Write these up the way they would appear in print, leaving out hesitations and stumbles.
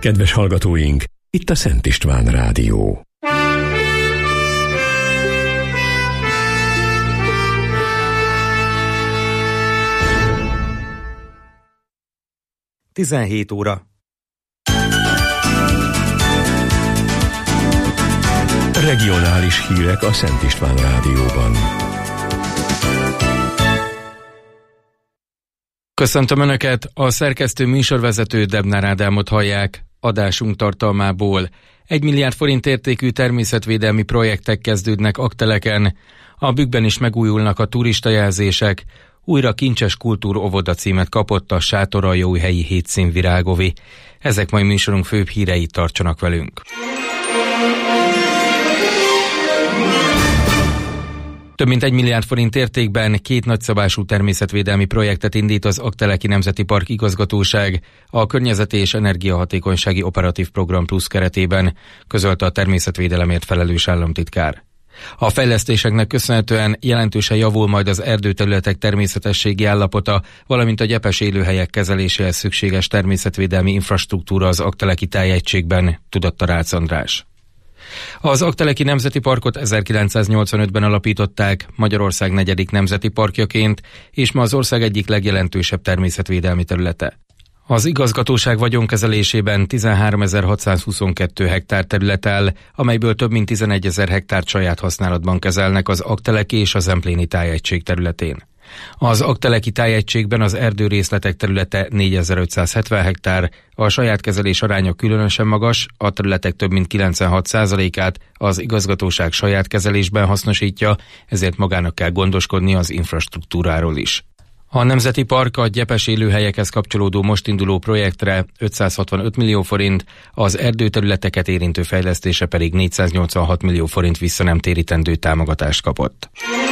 Kedves hallgatóink, itt a Szent István Rádió. Tizenhét óra. Regionális hírek a Szent István Rádióban. Köszöntöm Önöket, a szerkesztő műsorvezető Debnár Ádámot hallják. Adásunk tartalmából 1 milliárd forint értékű természetvédelmi projektek kezdődnek Aggteleken, a Bükkben is megújulnak a turistajelzések, újra Kincses Kultúr óvoda címet kapott a Sátoraljóhelyi hétszínvirágovi. Ezek mai műsorunk főbb hírei, tartsanak velünk. Több mint 1 milliárd forint értékben 2 nagyszabású természetvédelmi projektet indít az Aggteleki Nemzeti Park igazgatóság a Környezeti és Energiahatékonysági Operatív Program Plusz keretében, közölte a természetvédelemért felelős államtitkár. A fejlesztéseknek köszönhetően jelentősen javul majd az erdőterületek természetességi állapota, valamint a gyepes élőhelyek kezeléséhez szükséges természetvédelmi infrastruktúra az Aggteleki tájegységben, tudatta Rácz András. Az Aggteleki Nemzeti Parkot 1985-ben alapították Magyarország 4. nemzeti parkjaként, és ma az ország egyik legjelentősebb természetvédelmi területe. Az igazgatóság vagyonkezelésében 13.622 hektár terület áll, amelyből több mint 11.000 hektárt saját használatban kezelnek az Aggteleki és a Zempléni tájegység területén. Az Aggteleki tájegységben az erdőrészletek területe 4570 hektár, a saját kezelés aránya különösen magas, a területek több mint 96%-át az igazgatóság saját kezelésben hasznosítja, ezért magának kell gondoskodni az infrastruktúráról is. A Nemzeti Park a gyepes élőhelyekhez kapcsolódó most induló projektre 565 millió forint, az erdőterületeket érintő fejlesztése pedig 486 millió forint visszanemtérítendő támogatást kapott.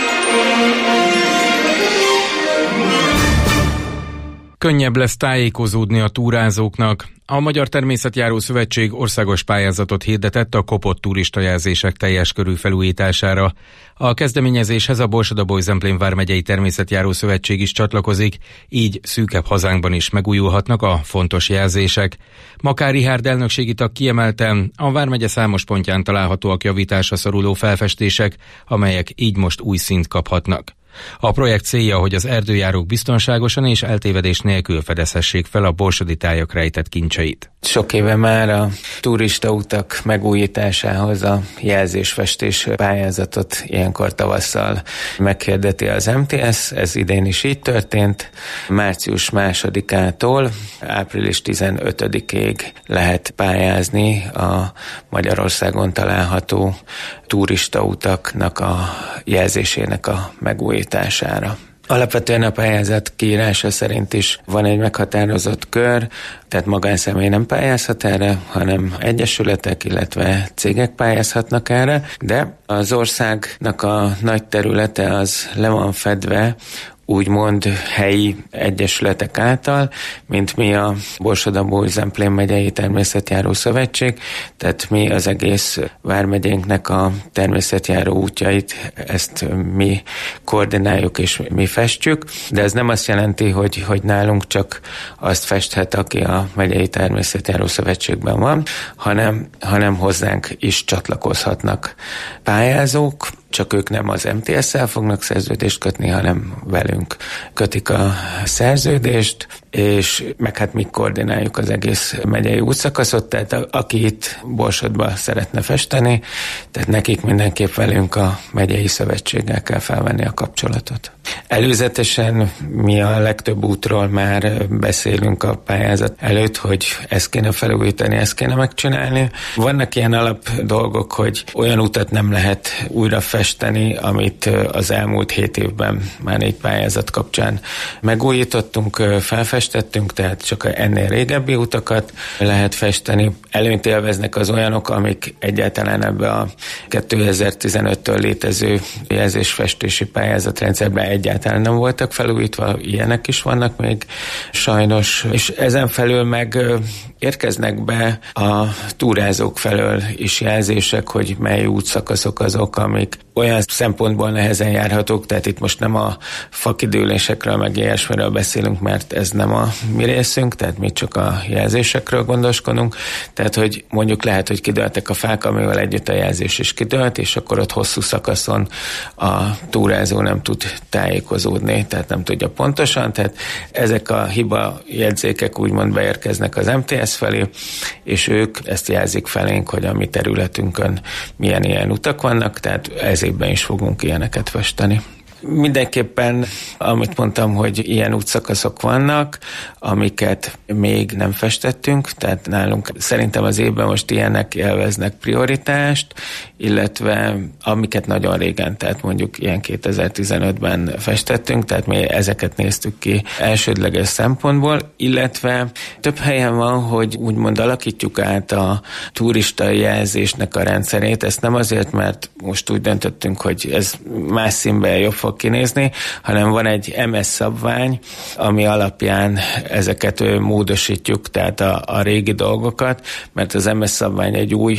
Könnyebb lesz tájékozódni a túrázóknak. A Magyar Természetjáró Szövetség országos pályázatot hirdetett a kopott turistajelzések teljes körű felújítására. A kezdeményezéshez a Borsod-Abaúj-Zemplén vármegyei Természetjáró Szövetség is csatlakozik, így szűkebb hazánkban is megújulhatnak a fontos jelzések. Makár Rihárd elnökségi tag kiemelte, a vármegye számos pontján találhatóak javításra szoruló felfestések, amelyek így most új színt kaphatnak. A projekt célja, hogy az erdőjárók biztonságosan és eltévedés nélkül fedezhessék fel a borsodi tájak rejtett kincseit. Sok éve már a turistautak megújításához a jelzésfestés pályázatot ilyenkor tavasszal meghirdeti az MTS, ez idén is így történt. Március 2-ától április 15-ig lehet pályázni a Magyarországon található turistautaknak a jelzésének a megújítására. Alapvetően a pályázat kiírása szerint is van egy meghatározott kör, tehát magánszemély nem pályázhat erre, hanem egyesületek, illetve cégek pályázhatnak erre, de az országnak a nagy területe az le van fedve úgymond helyi egyesületek által, mint mi a Borsod-Abaúj-Zemplén megyei Természetjáró Szövetség, tehát mi az egész vármegyénknek a természetjáró útjait, ezt mi koordináljuk és mi festjük, de ez nem azt jelenti, hogy nálunk csak azt festhet, aki a megyei Természetjáró Szövetségben van, hanem hozzánk is csatlakozhatnak pályázók, csak ők nem az MTS-szel fognak szerződést kötni, hanem velünk kötik a szerződést, és meg hát mi koordináljuk az egész megyei útszakaszot, tehát aki itt Borsodba szeretne festeni, tehát nekik mindenképp velünk a megyei szövetséggel kell felvenni a kapcsolatot. Előzetesen mi a legtöbb útról már beszélünk a pályázat előtt, hogy ezt kéne felújítani, ezt kéne megcsinálni. Vannak ilyen alap dolgok, hogy olyan utat nem lehet újra festeni, amit az elmúlt 7 évben már 4 pályázat kapcsán megújítottunk, felfestettünk, tehát csak ennél régebbi utakat lehet festeni. Előnyt élveznek az olyanok, amik egyáltalán ebbe a 2015-től létező jelzésfestési pályázatrendszerben egyáltalán egyáltalán nem voltak felújítva, ilyenek is vannak még sajnos, és ezen felül meg érkeznek be a túrázók felől is jelzések, hogy mely útszakaszok azok, amik olyan szempontból nehezen járhatók, tehát itt most nem a fakidőlésekről meg ilyesmiről beszélünk, mert ez nem a mi részünk, tehát mi csak a jelzésekről gondoskodunk, tehát hogy mondjuk lehet, hogy kidőltek a fák, amivel együtt a jelzés is kidőlt, és akkor ott hosszú szakaszon a túrázó nem tud tájékozódni, tehát nem tudja pontosan, tehát ezek a hiba jegyzékek úgymond beérkeznek az MTS felé, és ők ezt jelzik felénk, hogy a mi területünkön milyen ilyen utak vannak, tehát ez évben is fogunk ilyeneket festeni. Mindenképpen, amit mondtam, hogy ilyen útszakaszok vannak, amiket még nem festettünk, tehát nálunk szerintem az évben most ilyenek élveznek prioritást, illetve amiket nagyon régen, tehát mondjuk ilyen 2015-ben festettünk, tehát mi ezeket néztük ki elsődleges szempontból, illetve több helyen van, hogy úgymond alakítjuk át a turista jelzésnek a rendszerét, ezt nem azért, mert most úgy döntöttünk, hogy ez más színben jobb fog kinézni, hanem van egy MS szabvány, ami alapján ezeket módosítjuk, tehát a régi dolgokat, mert az MS szabvány egy új,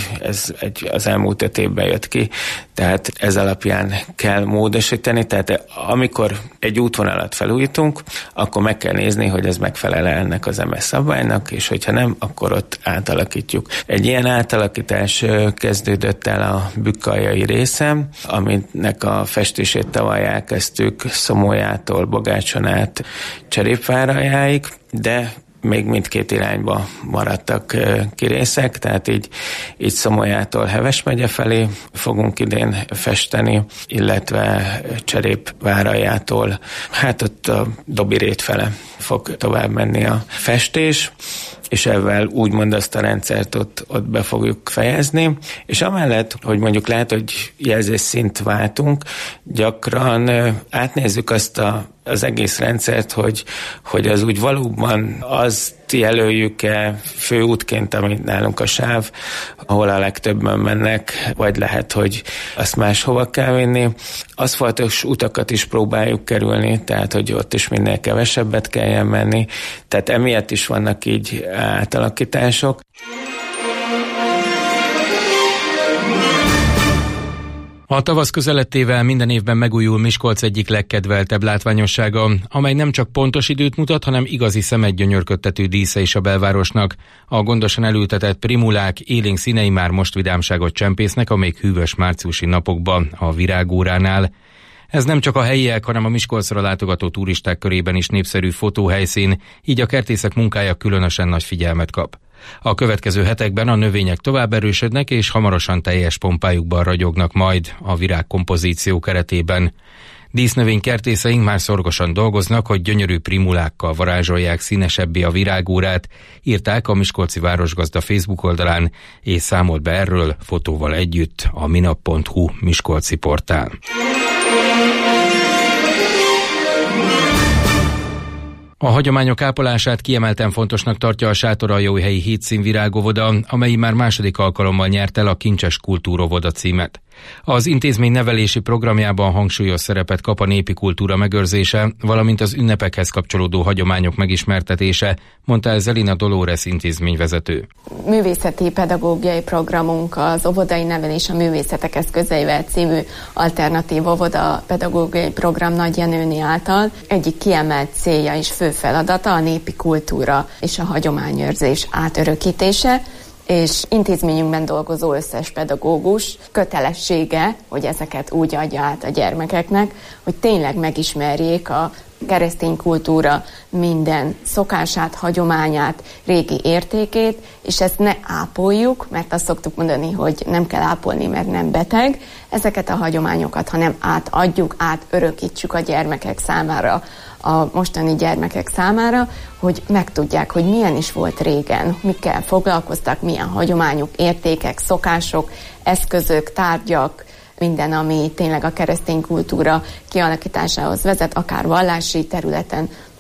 az elmúlt 5 évben jött ki, tehát ez alapján kell módosítani, tehát amikor egy útvonalat felújítunk, akkor meg kell nézni, hogy ez megfelel ennek az MS szabványnak, és hogyha nem, akkor ott átalakítjuk. Egy ilyen átalakítás kezdődött el a Bükk-aljai részen, aminek a festését tavaly elkezdtük Szomolyától Bogácson át Cserépváraljáig, de még mindkét irányba maradtak kirészek, tehát így Szomolyától Heves megye felé fogunk idén festeni, illetve Cserépváraljától, hát ott a Dobirét fele fog tovább menni a festés, és ezzel úgymond azt a rendszert ott be fogjuk fejezni, és amellett, hogy mondjuk lehet, hogy jelzésszint váltunk, gyakran átnézzük azt az egész rendszert, hogy az úgy valóban azt jelöljük-e főútként, amit nálunk a sáv, ahol a legtöbben mennek, vagy lehet, hogy azt máshova kell vinni. Aszfaltos utakat is próbáljuk kerülni, tehát hogy ott is minél kevesebbet kelljen menni, tehát emiatt is vannak így átalakítások. A tavasz közelettével minden évben megújul Miskolc egyik legkedveltebb látványossága, amely nem csak pontos időt mutat, hanem igazi szemet gyönyörködtető dísze is a belvárosnak. A gondosan elültetett primulák élénk színei már most vidámságot csempésznek a még hűvös márciusi napokban a Virágóránál. Ez nem csak a helyiek, hanem a Miskolcra látogató turisták körében is népszerű fotóhelyszín, így a kertészek munkája különösen nagy figyelmet kap. A következő hetekben a növények tovább erősödnek, és hamarosan teljes pompájukban ragyognak majd a virágkompozíció keretében. Dísznövény kertészeink már szorgosan dolgoznak, hogy gyönyörű primulákkal varázsolják színesebbé a Virágórát, írták a Miskolci Városgazda Facebook oldalán, és számolt be erről fotóval együtt a minap.hu miskolci portál. A hagyományok ápolását kiemelten fontosnak tartja a Sátoraljóhelyi Hétszínvirágovoda, amely már második alkalommal nyert el a Kincses Kultúrovoda címet. Az intézmény nevelési programjában hangsúlyos szerepet kap a népi kultúra megőrzése, valamint az ünnepekhez kapcsolódó hagyományok megismertetése, mondta el Zelina Dolores intézményvezető. Művészeti pedagógiai programunk az Óvodai Nevelés a művészetek eszközeivel című alternatív óvoda pedagógiai program Nagy Jenőné által egyik kiemelt célja és fő feladata a népi kultúra és a hagyományőrzés átörökítése, és intézményünkben dolgozó összes pedagógus kötelessége, hogy ezeket úgy adja át a gyermekeknek, hogy tényleg megismerjék a keresztény kultúra minden szokását, hagyományát, régi értékét, és ezt ne ápoljuk, mert azt szoktuk mondani, hogy nem kell ápolni, mert nem beteg, ezeket a hagyományokat, hanem átadjuk, átörökítsük a gyermekek számára, a mostani gyermekek számára, hogy megtudják, hogy milyen is volt régen, mikkel foglalkoztak, milyen hagyományok, értékek, szokások, eszközök, tárgyak, minden, ami tényleg a keresztény kultúra kialakításához vezet, akár vallási területen,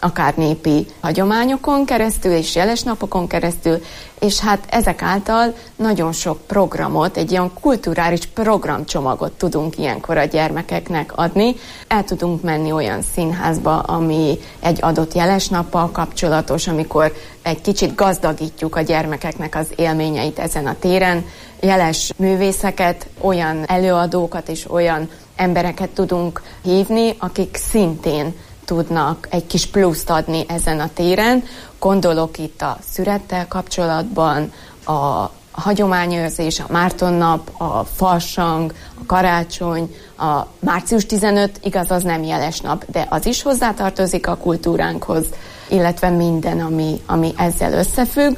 akár népi hagyományokon keresztül és jelesnapokon keresztül, és hát ezek által nagyon sok programot, egy ilyen kulturális programcsomagot tudunk ilyenkor a gyermekeknek adni. El tudunk menni olyan színházba, ami egy adott jelesnappal kapcsolatos, amikor egy kicsit gazdagítjuk a gyermekeknek az élményeit ezen a téren. Jeles művészeket, olyan előadókat és olyan embereket tudunk hívni, akik szintén tudnak egy kis pluszt adni ezen a téren. Gondolok itt a szürettel kapcsolatban, a hagyományőrzés, a Mártonnap, a farsang, a karácsony, a március 15, igaz, az nem jeles nap, de az is hozzátartozik a kultúránkhoz, illetve minden, ami ezzel összefügg,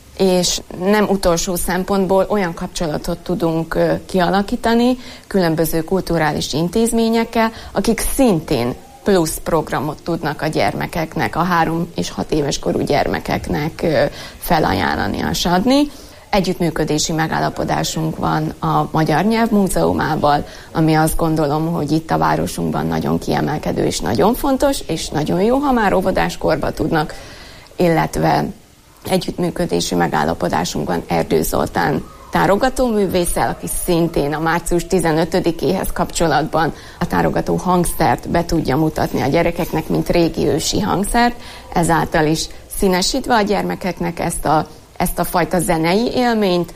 és nem utolsó szempontból olyan kapcsolatot tudunk kialakítani különböző kulturális intézményekkel, akik szintén plusz programot tudnak a gyermekeknek, a 3 és 6 éves korú gyermekeknek felajánlani és adni. Együttműködési megállapodásunk van a Magyar Nyelv Múzeumával, ami azt gondolom, hogy itt a városunkban nagyon kiemelkedő és nagyon fontos, és nagyon jó, ha már óvodáskorba tudnak, illetve együttműködési megállapodásunk van Erdő Zoltán tárogatóművésszel, aki szintén a március 15-éhez kapcsolatban a tárogató hangszert be tudja mutatni a gyerekeknek, mint régi ősi hangszert, ezáltal is színesítve a gyermekeknek ezt a fajta zenei élményt,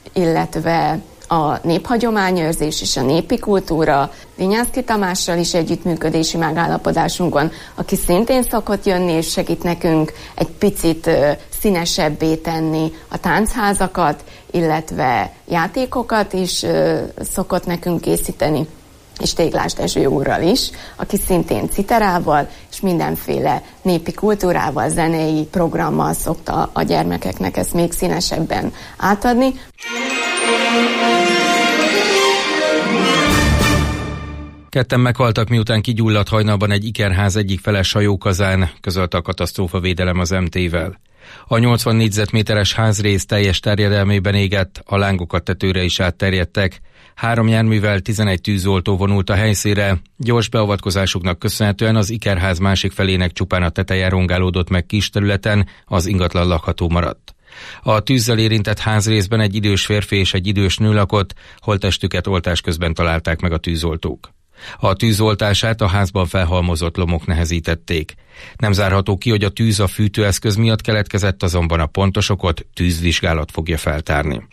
illetve a néphagyományőrzés és a népi kultúra. Vinyánszky Tamással is együttműködési megállapodásunkban, aki szintén szokott jönni és segít nekünk egy picit színesebbé tenni a táncházakat, illetve játékokat is szokott nekünk készíteni, és Téglás Dezső úrral is, aki szintén citerával és mindenféle népi kultúrával, zenei programmal szokta a gyermekeknek ezt még színesebben átadni. Ketten meghaltak, miután kigyulladt hajnalban egy ikerház egyik feles hajókazán, közölte a katasztrófavédelem az MT-vel. A 80 négyzetméteres házrész teljes terjedelmében égett, a lángok a tetőre is átterjedtek. 3 járművel 11 tűzoltó vonult a helyszínre. Gyors beavatkozásuknak köszönhetően az ikerház másik felének csupán a teteje rongálódott meg kis területen, az ingatlan lakható maradt. A tűzzel érintett házrészben egy idős férfi és egy idős nő lakott, holttestüket oltás közben találták meg a tűzoltók. A tűzoltását a házban felhalmozott lomok nehezítették. Nem zárható ki, hogy a tűz a fűtőeszköz miatt keletkezett, azonban a pontos okot tűzvizsgálat fogja feltárni.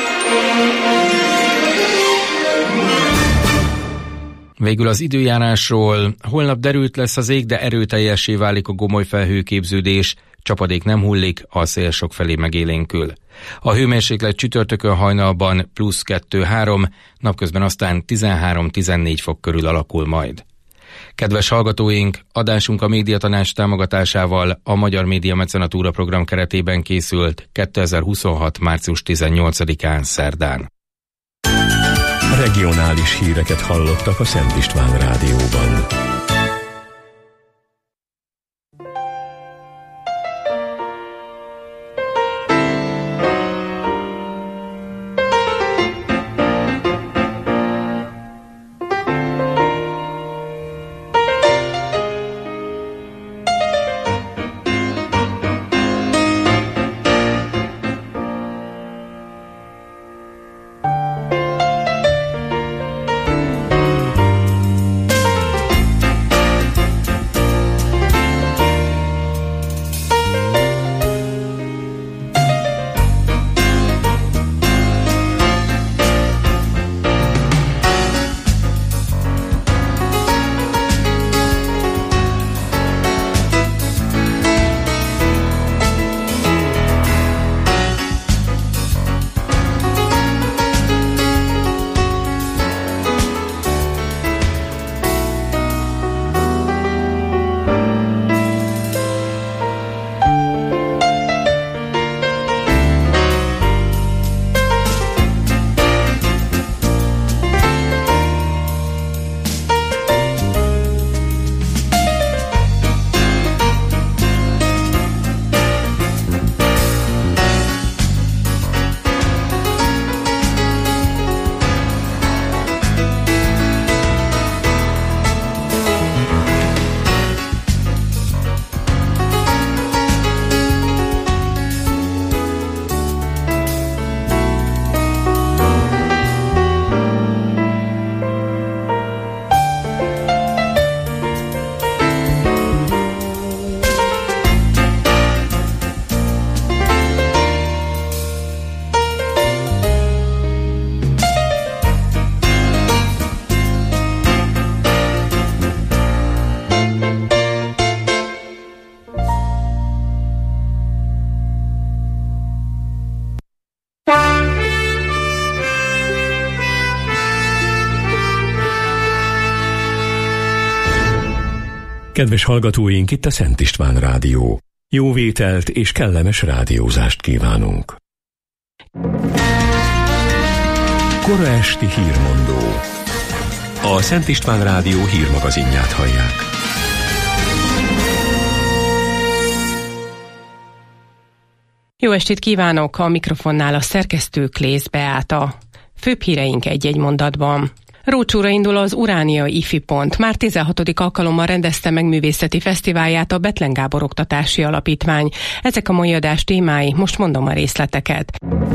Végül az időjárásról. Holnap derült lesz az ég, de erőteljessé válik a gomoly felhőképződés, csapadék nem hullik, a szél sokfelé megélénkül. A hőmérséklet csütörtökön hajnalban plusz 2-3, napközben aztán 13-14 fok körül alakul majd. Kedves hallgatóink, adásunk a Médiatanács támogatásával a Magyar Média Mecenatúra program keretében készült 2026. március 18-án szerdán. Regionális híreket hallottak a Szent István Rádióban. Kedves hallgatóink, itt a Szent István Rádió. Jó vételt és kellemes rádiózást kívánunk. Kora esti hírmondó. A Szent István Rádió hírmagazinját hallják. Jó estét kívánok! A mikrofonnál a szerkesztő Klész Beáta. Főbb híreink egy-egy mondatban. Rócsóra indul az Uránia IFI Pont. Már 16. alkalommal rendezte meg művészeti fesztiválját a Bethlen Gábor Oktatási Alapítvány. Ezek a mai adás témái, most mondom a részleteket.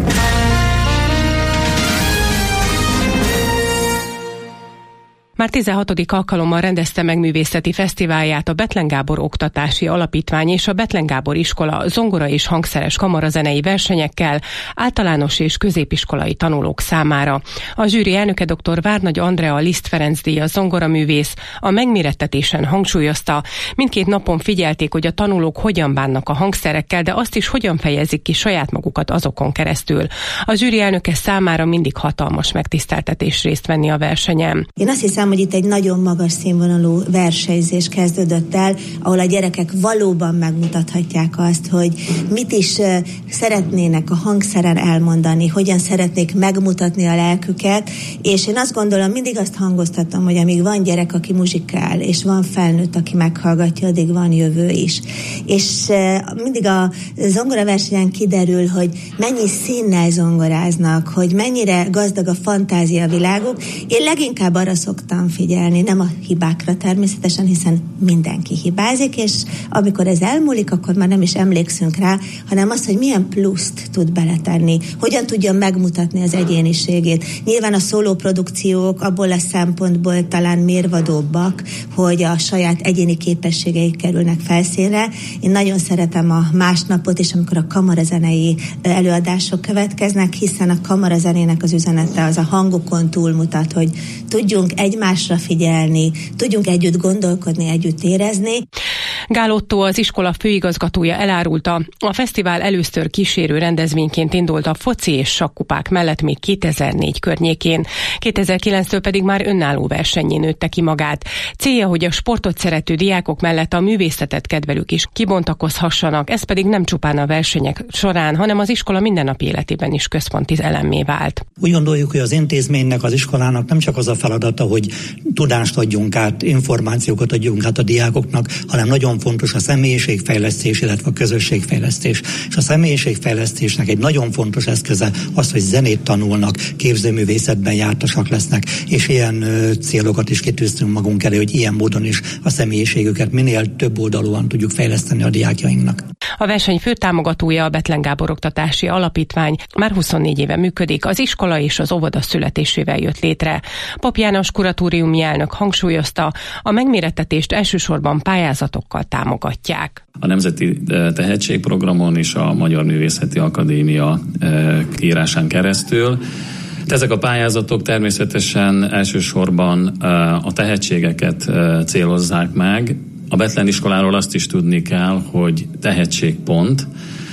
Már 16. alkalommal rendezte meg művészeti fesztiválját a Bethlen Gábor Oktatási Alapítvány és a Bethlen Gábor Iskola zongora és hangszeres kamarazenei versenyekkel általános és középiskolai tanulók számára. A zsűri elnöke dr. Várnagy Andrea Liszt Ferenc díjas zongoraművész a megmérettetésen hangsúlyozta, mindkét napon figyelték, hogy a tanulók hogyan bánnak a hangszerekkel, de azt is hogyan fejezik ki saját magukat azokon keresztül. A zsűri elnöke számára mindig hatalmas megtiszteltetés részt venni a versenyen. Én azt hiszem, hogy itt egy nagyon magas színvonalú versenyzés kezdődött el, ahol a gyerekek valóban megmutathatják azt, hogy mit is szeretnének a hangszeren elmondani, hogyan szeretnék megmutatni a lelküket, és én azt gondolom, mindig azt hangoztatom, hogy amíg van gyerek, aki muzsikál, és van felnőtt, aki meghallgatja, addig van jövő is. És mindig a zongoraversenyen kiderül, hogy mennyi színnel zongoráznak, hogy mennyire gazdag a fantázia világuk. Én leginkább arra szoktam figyelni, nem a hibákra természetesen, hiszen mindenki hibázik, és amikor ez elmúlik, akkor már nem is emlékszünk rá, hanem azt, hogy milyen pluszt tud beletenni, hogyan tudja megmutatni az egyéniségét. Nyilván a szólóprodukciók abból a szempontból talán mérvadóbbak, hogy a saját egyéni képességeik kerülnek felszínre. Én nagyon szeretem a másnapot, és amikor a kamarazenei előadások következnek, hiszen a kamarazenének az üzenete az a hangokon túlmutat, hogy tudjunk egymásra figyelni, tudjunk együtt gondolkodni, együtt érezni. Gál Ottó, az iskola főigazgatója elárulta, a fesztivál először kísérő rendezvényként indult a foci és sakkupák mellett még 2004 környékén. 2009-től pedig már önálló versennyé nőtte ki magát. Célja, hogy a sportot szerető diákok mellett a művészetet kedvelők is kibontakozhassanak, ez pedig nem csupán a versenyek során, hanem az iskola mindennapi életében is központi elemmé vált. Úgy gondoljuk, hogy az intézménynek, az iskolának nem csak az a feladata, hogy tudást adjunk át, információkat adjunk át a diákoknak, hanem nagyon fontos a személyiségfejlesztés, illetve a közösségfejlesztés. És a személyiségfejlesztésnek egy nagyon fontos eszköze az, hogy zenét tanulnak, képzőművészetben jártasak lesznek, és ilyen célokat is kitűztünk magunk elé, hogy ilyen módon is a személyiségüket minél több oldalúan tudjuk fejleszteni a diákjainknak. A verseny fő támogatója a Bethlen Gábor Oktatási Alapítvány, már 24 éve működik, az iskola és az óvoda születésével jött létre. Pap János kuratóriumi elnök hangsúlyozta, a megmérettetést elsősorban pályázatokkal támogatják. A Nemzeti Tehetségprogramon és a Magyar Művészeti Akadémia kiírásán keresztül. Ezek a pályázatok természetesen elsősorban a tehetségeket célozzák meg. A Bethlen iskoláról azt is tudni kell, hogy tehetségpont,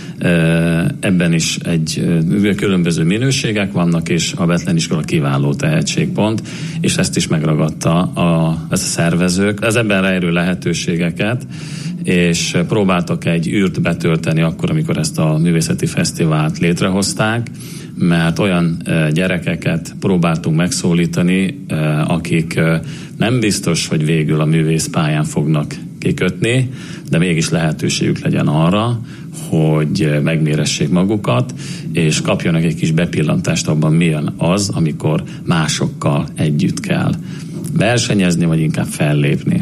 ebben is különböző minőségek vannak, és a Bethlen iskola kiváló tehetségpont, és ezt is megragadta ez a szervezők. Az ebben rejlő lehetőségeket, és próbáltak egy űrt betölteni akkor, amikor ezt a művészeti fesztivált létrehozták, mert olyan gyerekeket próbáltunk megszólítani, akik nem biztos, hogy végül a művészpályán fognak kikötni, de mégis lehetőségük legyen arra, hogy megméressék magukat, és kapjanak egy kis bepillantást abban, milyen az, amikor másokkal együtt kell versenyezni, vagy inkább fellépni.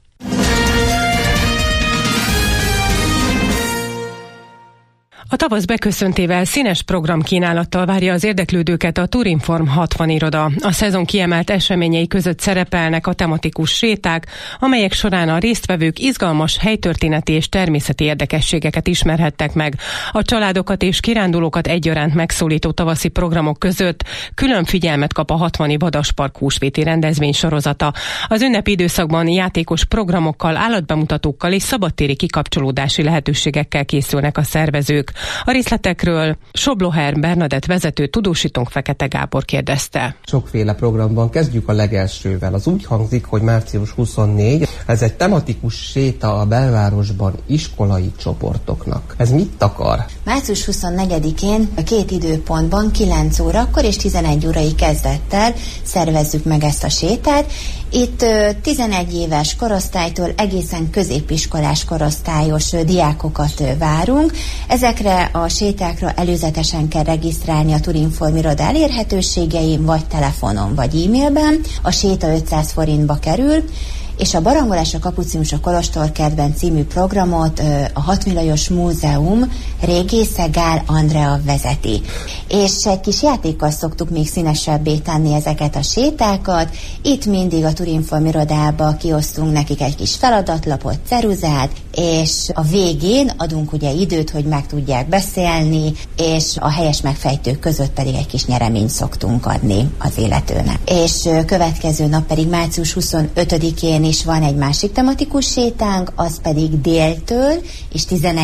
A tavasz beköszöntével színes programkínálattal várja az érdeklődőket a Turinform 60 iroda. A szezon kiemelt eseményei között szerepelnek a tematikus séták, amelyek során a résztvevők izgalmas helytörténeti és természeti érdekességeket ismerhettek meg. A családokat és kirándulókat egyaránt megszólító tavaszi programok között külön figyelmet kap a 60. Vadaspark húsvéti rendezvény sorozata. Az ünnepi időszakban játékos programokkal, állatbemutatókkal és szabadtéri kikapcsolódási lehetőségekkel készülnek a szervezők. A részletekről Sobloher Bernadett vezető tudósítónk Fekete Gábor kérdezte. Sokféle programban kezdjük a legelsővel. Az úgy hangzik, hogy március 24, ez egy tematikus séta a belvárosban iskolai csoportoknak. Ez mit akar? Március 24-én a két időpontban 9 órakor és 11 órai kezdettel szervezzük meg ezt a sétát. Itt 11 éves korosztálytól egészen középiskolás korosztályos diákokat várunk. Ezekre a sétákra előzetesen kell regisztrálni a Turinform iroda elérhetőségein, vagy telefonon, vagy e-mailben. A séta 500 forintba kerül, és a Barangolás a Kapucinusok Kolostorkertben című programot a Hatmi Lajos Múzeum régésze Gál Andrea vezeti. És egy kis játékkal szoktuk még színesebbé tenni ezeket a sétákat. Itt mindig a Turinform irodába kiosztunk nekik egy kis feladatlapot, ceruzát, és a végén adunk ugye időt, hogy meg tudják beszélni, és a helyes megfejtők között pedig egy kis nyereményt szoktunk adni az illetőnek. És következő nap pedig március 25-én is van egy másik tematikus sétánk, az pedig déltől, és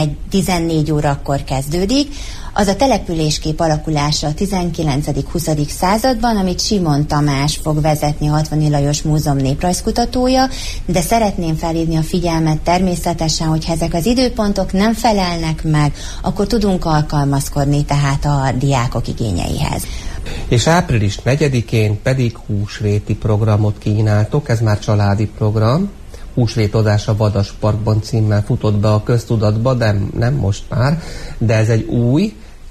14 órakor kezdődik. Az a településkép alakulása a 19.-20. században, amit Simon Tamás fog vezetni, a Hatvani Lajos Múzeum néprajzkutatója, de szeretném felhívni a figyelmet természetesen, hogy ezek az időpontok nem felelnek meg, akkor tudunk alkalmazkodni tehát a diákok igényeihez. És április 4-én pedig húsvéti programot kínáltok, ez már családi program. Húsvétodás a Vadas Parkban címmel futott be a köztudatba, de nem most már, de ez egy új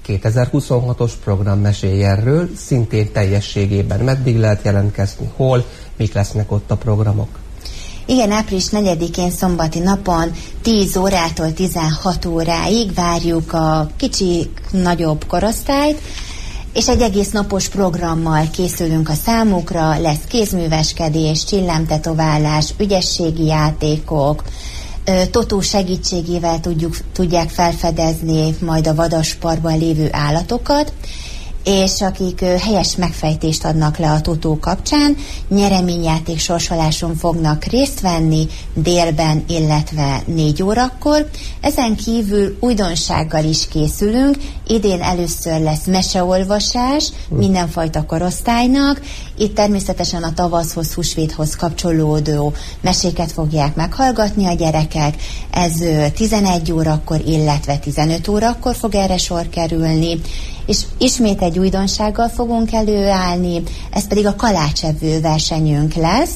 2026-os program, mesélj erről, szintén teljességében. Meddig lehet jelentkezni, hol, mik lesznek ott a programok? Igen, április 4-én szombati napon 10 órától 16 óráig várjuk a kicsi, nagyobb korosztályt, és egy egész napos programmal készülünk a számukra, lesz kézműveskedés, csillámtetoválás, ügyességi játékok, Totó segítségével tudják felfedezni majd a vadasparkban lévő állatokat, és akik helyes megfejtést adnak le a Totó kapcsán, nyereményjáték sorsoláson fognak részt venni délben, illetve 4 órakor. Ezen kívül újdonsággal is készülünk. Idén először lesz meseolvasás mindenfajta korosztálynak. Itt természetesen a tavaszhoz, húsvéthoz kapcsolódó meséket fogják meghallgatni a gyerekek. Ez 11 órakor, illetve 15 órakor fog erre sor kerülni. És ismét egy újdonsággal fogunk előállni, ez pedig a kalácsevő versenyünk lesz,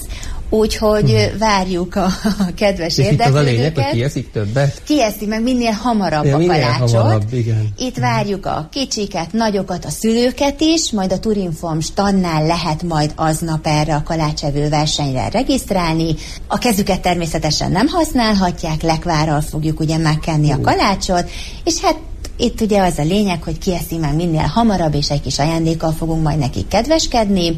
úgyhogy várjuk a kedves érdeklődőket. Itt az a lényeg, hogy kieszik többet? Kieszik meg minél hamarabb a kalácsot. Itt várjuk a kicsiket, nagyokat, a szülőket is, majd a Turinform standnál lehet majd aznap erre a kalácsevő versenyre regisztrálni. A kezüket természetesen nem használhatják, lekvárral fogjuk ugye megkenni a kalácsot, és hát itt ugye az a lényeg, hogy kieszi meg minél hamarabb, és egy kis ajándékkal fogunk majd nekik kedveskedni.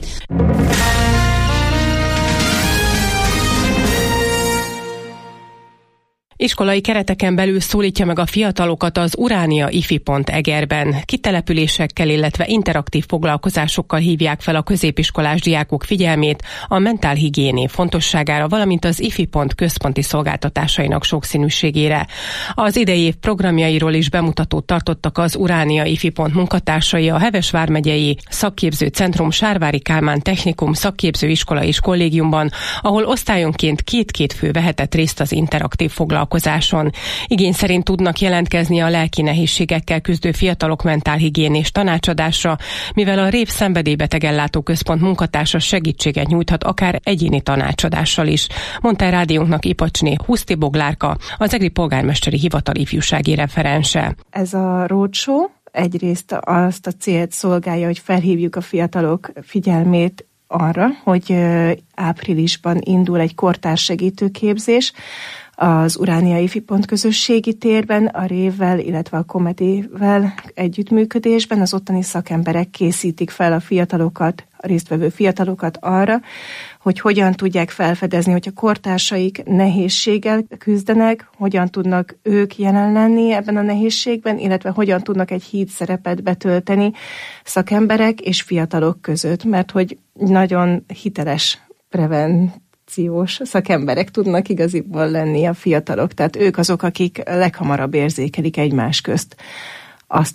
Iskolai kereteken belül szólítja meg a fiatalokat az Uránia IFI pont Egerben. Kitelepülésekkel, illetve interaktív foglalkozásokkal hívják fel a középiskolás diákok figyelmét a mentálhigiéné fontosságára, valamint az IFI pont központi szolgáltatásainak sokszínűségére. Az idei év programjairól is bemutatót tartottak az Uránia IFI pont munkatársai a Heves vármegyei Szakképző Centrum Sárvári Kálmán Technikum Szakképzőiskola és Kollégiumban, ahol osztályonként 2 fő vehetett részt az interaktív foglalkozáson. Igény szerint tudnak jelentkezni a lelki nehézségekkel küzdő fiatalok mentálhigiénés tanácsadásra, mivel a Rév Szenvedélybeteg-ellátó Központ munkatársa segítséget nyújthat akár egyéni tanácsadással is, mondta rádiónknak Ipacsné Huszti Boglárka, az Egri Polgármesteri Hivatal ifjúsági referense. Ez a roadshow egyrészt azt a célt szolgálja, hogy felhívjuk a fiatalok figyelmét arra, hogy áprilisban indul egy kortárs segítőképzés az Uránia IFI pont közösségi térben, a Révvel, illetve a Komedivel együttműködésben. Az ottani szakemberek készítik fel a fiatalokat, a résztvevő fiatalokat arra, hogy hogyan tudják felfedezni, hogyha kortársaik nehézséggel küzdenek, hogyan tudnak ők jelen lenni ebben a nehézségben, illetve hogyan tudnak egy híd szerepet betölteni szakemberek és fiatalok között, mert hogy nagyon hiteles prevenciós szakemberek tudnak igaziból lenni a fiatalok, tehát ők azok, akik leghamarabb érzékelik egymás közt azt,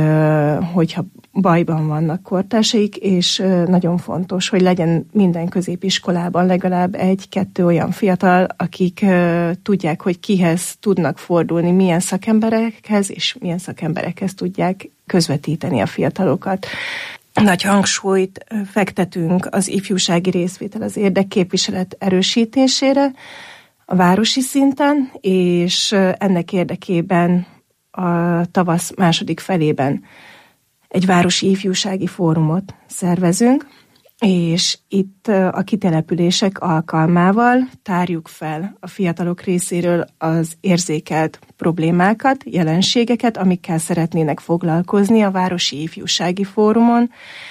hogyha bajban vannak kortársaik, és nagyon fontos, hogy legyen minden középiskolában legalább 1-2 olyan fiatal, akik tudják, hogy kihez tudnak fordulni, milyen szakemberekhez, és milyen szakemberekhez tudják közvetíteni a fiatalokat. Nagy hangsúlyt fektetünk az ifjúsági részvétel, az érdekképviselet erősítésére a városi szinten, és ennek érdekében a tavasz második felében egy városi ifjúsági fórumot szervezünk, és itt a kitelepülések alkalmával tárjuk fel a fiatalok részéről az érzékelt problémákat, jelenségeket, amikkel szeretnének foglalkozni a városi ifjúsági fórumon,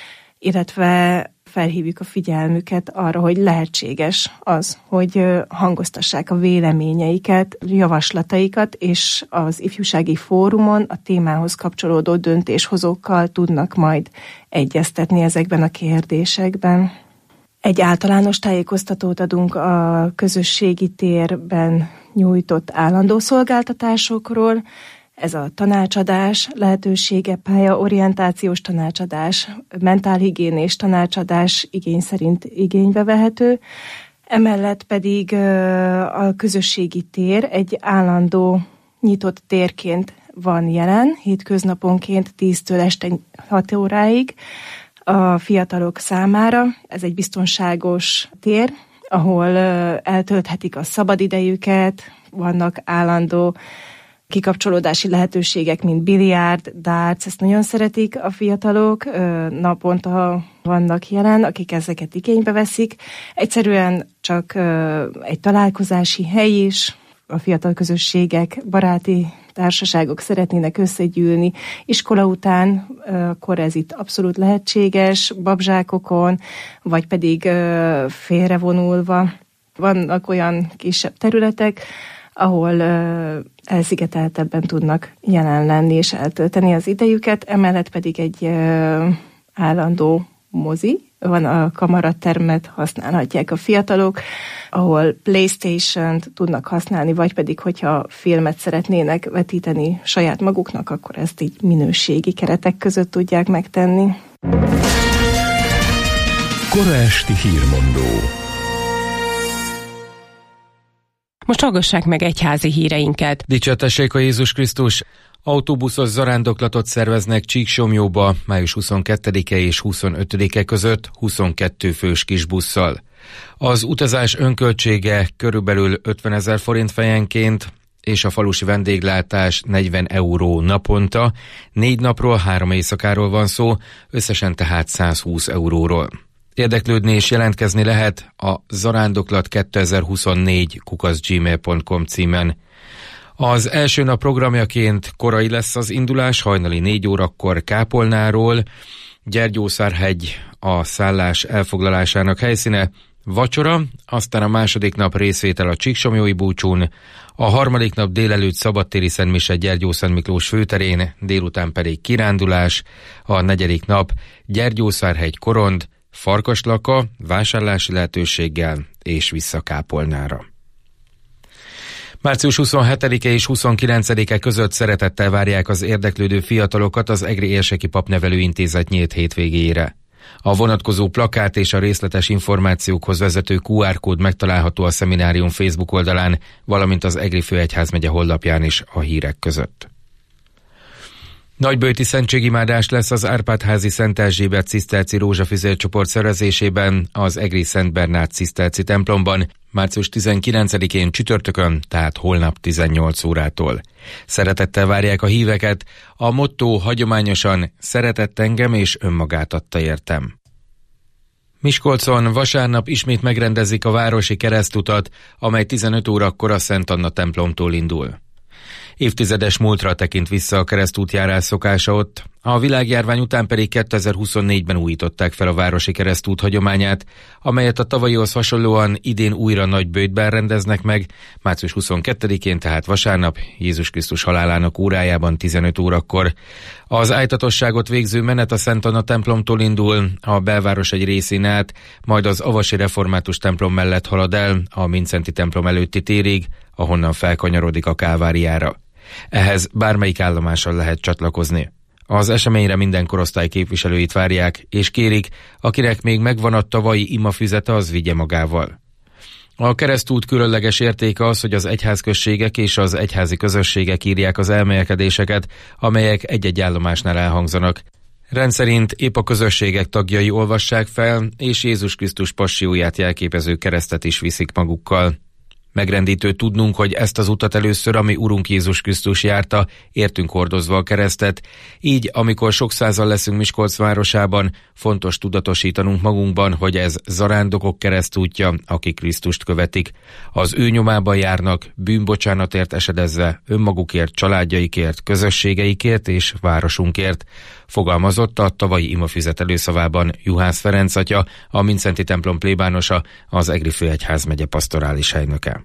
illetve felhívjuk a figyelmüket arra, hogy lehetséges az, hogy hangoztassák a véleményeiket, javaslataikat, és az ifjúsági fórumon a témához kapcsolódó döntéshozókkal tudnak majd egyeztetni ezekben a kérdésekben. Egy általános tájékoztatót adunk a közösségi térben nyújtott állandó szolgáltatásokról. Ez a tanácsadás lehetősége, pályaorientációs tanácsadás, mentálhigiénés tanácsadás igény szerint igénybe vehető. Emellett pedig a közösségi tér egy állandó nyitott térként van jelen, hétköznaponként 10-től este 6 óráig a fiatalok számára. Ez egy biztonságos tér, ahol eltölthetik a szabadidejüket, vannak állandó kikapcsolódási lehetőségek, mint biliárd, darts, ezt nagyon szeretik a fiatalok, naponta vannak jelen, akik ezeket igénybe veszik. Egyszerűen csak egy találkozási hely is, a fiatal közösségek, baráti társaságok szeretnének összegyűlni iskola után, akkor ez itt abszolút lehetséges, babzsákokon, vagy pedig félrevonulva. Vannak olyan kisebb területek, ahol elszigeteltebben tudnak jelen lenni és eltölteni az idejüket, emellett pedig egy állandó mozi, van a kamaratermet, használhatják a fiatalok, ahol PlayStation-t tudnak használni, vagy pedig, hogyha filmet szeretnének vetíteni saját maguknak, akkor ezt így minőségi keretek között tudják megtenni. Kora esti hírmondó. Most hallgassák meg egyházi híreinket. Dicsértessék a Jézus Krisztus! Autóbuszos zarándoklatot szerveznek Csíksomlyóba május 22-e és 25-e között 22 fős kisbusszal. Az utazás önköltsége körülbelül 50 000 forint fejenként, és a falusi vendéglátás 40 euró naponta. 4 napról, 3 éjszakáról van szó, összesen tehát 120 euróról. Érdeklődni és jelentkezni lehet a zarándoklat2024@gmail.com címen. Az első nap programjaként korai lesz az indulás, hajnali 4 órakor Kápolnáról. Gyergyószárhegy a szállás elfoglalásának helyszíne, vacsora, aztán a második nap részvétel a Csíksomlyói búcsún, a harmadik nap délelőtt szabadtéri szentmise Gyergyószent Miklós főterén, délután pedig kirándulás, a negyedik nap Gyergyószárhegy korond, Farkaslaka, vásárlási lehetőséggel és vissza Kápolnára. Március 27-e és 29-e között szeretettel várják az érdeklődő fiatalokat az Egri Érseki Papnevelő Intézet nyílt hétvégéjére. A vonatkozó plakát és a részletes információkhoz vezető QR kód megtalálható a szeminárium Facebook oldalán, valamint az Egri Főegyházmegye honlapján is a hírek között. Nagyböjti szentségimádás lesz az Árpád-házi Szent Erzsébet ciszterci rózsafüzércsoport szervezésében az Egri Szent Bernát ciszterci templomban március 19-én csütörtökön, tehát holnap 18 órától. Szeretettel várják a híveket, a motto hagyományosan szeretett engem és önmagát adta értem. Miskolcon vasárnap ismét megrendezik a városi keresztutat, amely 15 órakor a Szent Anna templomtól indul. Évtizedes múltra tekint vissza a keresztútjárás szokása ott, a világjárvány után pedig 2024-ben újították fel a városi keresztút hagyományát, amelyet a tavalyihoz hasonlóan idén újra Nagyböjtben rendeznek meg, március 22-én, tehát vasárnap, Jézus Krisztus halálának órájában 15 órakor. Az ájtatosságot végző menet a Szent Anna templomtól indul, a belváros egy részén át, majd az Avasi Református templom mellett halad el a Mincenti templom előtti térig, ahonnan felkanyarodik a Kálváriára. Ehhez bármelyik állomással lehet csatlakozni. Az eseményre minden korosztály képviselőit várják, és kérik, akinek még megvan a tavalyi imafüzete, az vigye magával. A keresztút különleges értéke az, hogy az egyházközségek és az egyházi közösségek írják az elmélkedéseket, amelyek egy-egy állomásnál elhangzanak. Rendszerint épp a közösségek tagjai olvassák fel, és Jézus Krisztus passzióját jelképező keresztet is viszik magukkal. Megrendítő tudnunk, hogy ezt az utat először a mi Urunk Jézus Krisztus járta, értünk hordozva a keresztet, így amikor sok százal leszünk Miskolc városában, fontos tudatosítanunk magunkban, hogy ez zarándokok keresztútja, akik Krisztust követik. Az ő nyomában járnak, bűnbocsánatért esedezve, önmagukért, családjaikért, közösségeikért és városunkért. Fogalmazott a tavalyi imafüzet előszavában Juhász Ferenc atya, a Mindszenty templom plébánosa, az Egri főegyházmegye pastorális helynöke.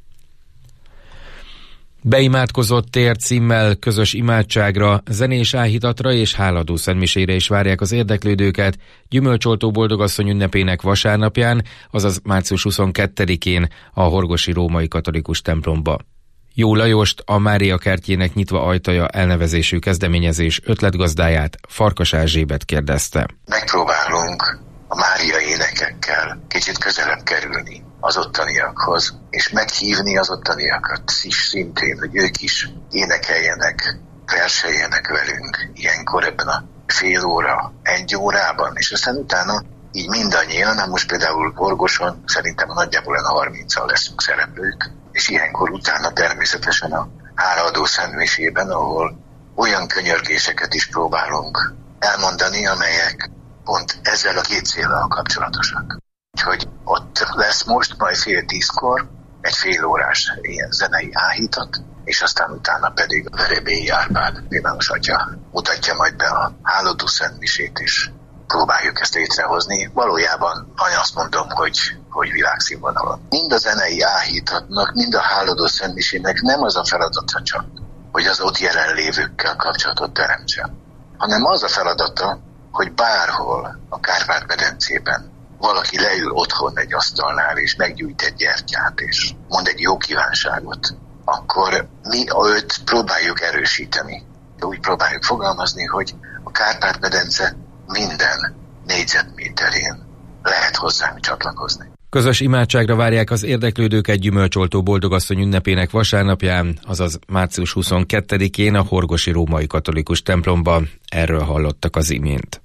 Beimádkozott tér címmel közös imádságra, zenés áhítatra és háladó szentmisére is várják az érdeklődőket Gyümölcsoltó Boldogasszony ünnepének vasárnapján, azaz március 22-én a Horgosi Római Katolikus templomba. Jó Lajost, a Mária kertjének nyitva ajtaja elnevezésű kezdeményezés ötletgazdáját, Farkas Erzsébet kérdezte. Megpróbálunk a Mária énekekkel kicsit közelebb kerülni az ottaniakhoz, és meghívni az ottaniakat is szintén, hogy ők is énekeljenek, verseljenek velünk ilyenkor ebben a fél óra, egy órában, és aztán utána így mindannyian, most például Horgoson szerintem nagyjából 30-al leszünk szereplők, és ilyenkor utána természetesen a hálaadó szentmisében, ahol olyan könyörgéseket is próbálunk elmondani, amelyek pont ezzel a két céllal kapcsolatosak. Úgyhogy ott lesz most majd 9:30 egy fél órás ilyen zenei áhítat, és aztán utána pedig Verebélyi Árpád plébános atya mutatja majd be a hálaadó szentmisét, és próbáljuk ezt létrehozni. Valójában azt mondom, hogy világszínvonalon. Mind a zenei áhítatnak, mind a hálaadó szentmisének nem az a feladata csak, hogy az ott jelenlévőkkel kapcsolatot teremtsen, hanem az a feladata, hogy bárhol a Kárpát-medencében valaki leül otthon egy asztalnál, és meggyújt egy gyertyát, és mond egy jó kívánságot, akkor mi őt próbáljuk erősíteni. Úgy próbáljuk fogalmazni, hogy a Kárpát-medence minden négyzetméterén lehet hozzánk csatlakozni. Közös imádságra várják az érdeklődőket Gyümölcsoltó Boldogasszony ünnepének vasárnapján, azaz március 22-én a Horgosi Római Katolikus templomban. Erről hallottak az imént.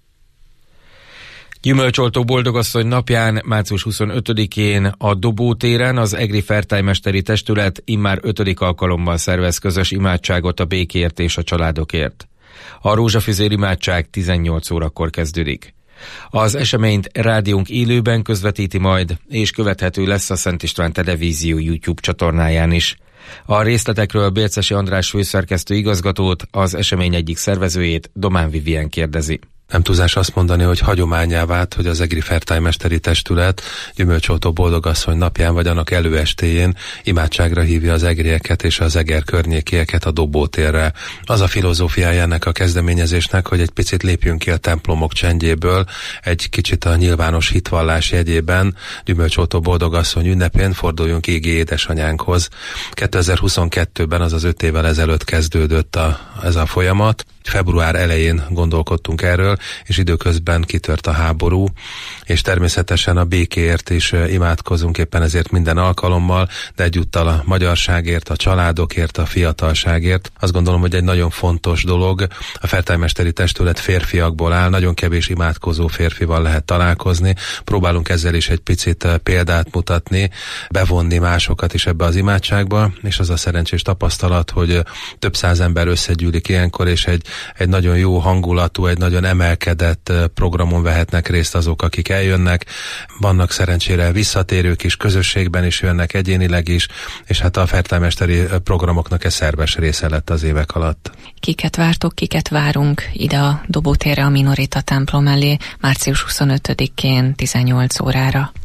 Gyümölcsoltó Boldogasszony napján, március 25-én a Dobó téren az Egri Fertájmesteri Testület immár 5. alkalommal szervez közös imádságot a békért és a családokért. A rózsafüzér imádság 18 órakor kezdődik. Az eseményt rádiónk élőben közvetíti majd, és követhető lesz a Szent István Televízió YouTube csatornáján is. A részletekről Bércesi András főszerkesztő igazgatót, az esemény egyik szervezőjét, Domán Vivien kérdezi. Nem túlzás azt mondani, hogy hagyománnyá vált, hogy az Egri Fertájmesteri Testület Gyümölcsoltó Boldogasszony napján vagy annak előestéjén imádságra hívja az egrieket és az Eger környékieket a Dobótérre. Az a filozófiája ennek a kezdeményezésnek, hogy egy picit lépjünk ki a templomok csendjéből, egy kicsit a nyilvános hitvallás jegyében Gyümölcsoltó Boldogasszony ünnepén forduljunk égi édesanyánkhoz. 2022-ben, azaz 5 évvel ezelőtt kezdődött ez a folyamat. Február elején gondolkodtunk erről, és időközben kitört a háború, és természetesen a békéért is imádkozunk éppen ezért minden alkalommal, de egyúttal a magyarságért, a családokért, a fiatalságért. Azt gondolom, hogy egy nagyon fontos dolog. A Fertájmesteri Testület férfiakból áll, nagyon kevés imádkozó férfival lehet találkozni. Próbálunk ezzel is egy picit példát mutatni, bevonni másokat is ebbe az imádságba, és az a szerencsés tapasztalat, hogy több száz ember összegyűlik ilyenkor, és egy nagyon jó hangulatú, egy nagyon emelkedett programon vehetnek részt azok, akik eljönnek. Vannak szerencsére visszatérők is, közösségben is jönnek, egyénileg is, és hát a fertájmesteri programoknak ez szerves része lett az évek alatt. Kiket vártok, kiket várunk ide a Dobótérre, a Minorita templom elé március 25-én 18 órára?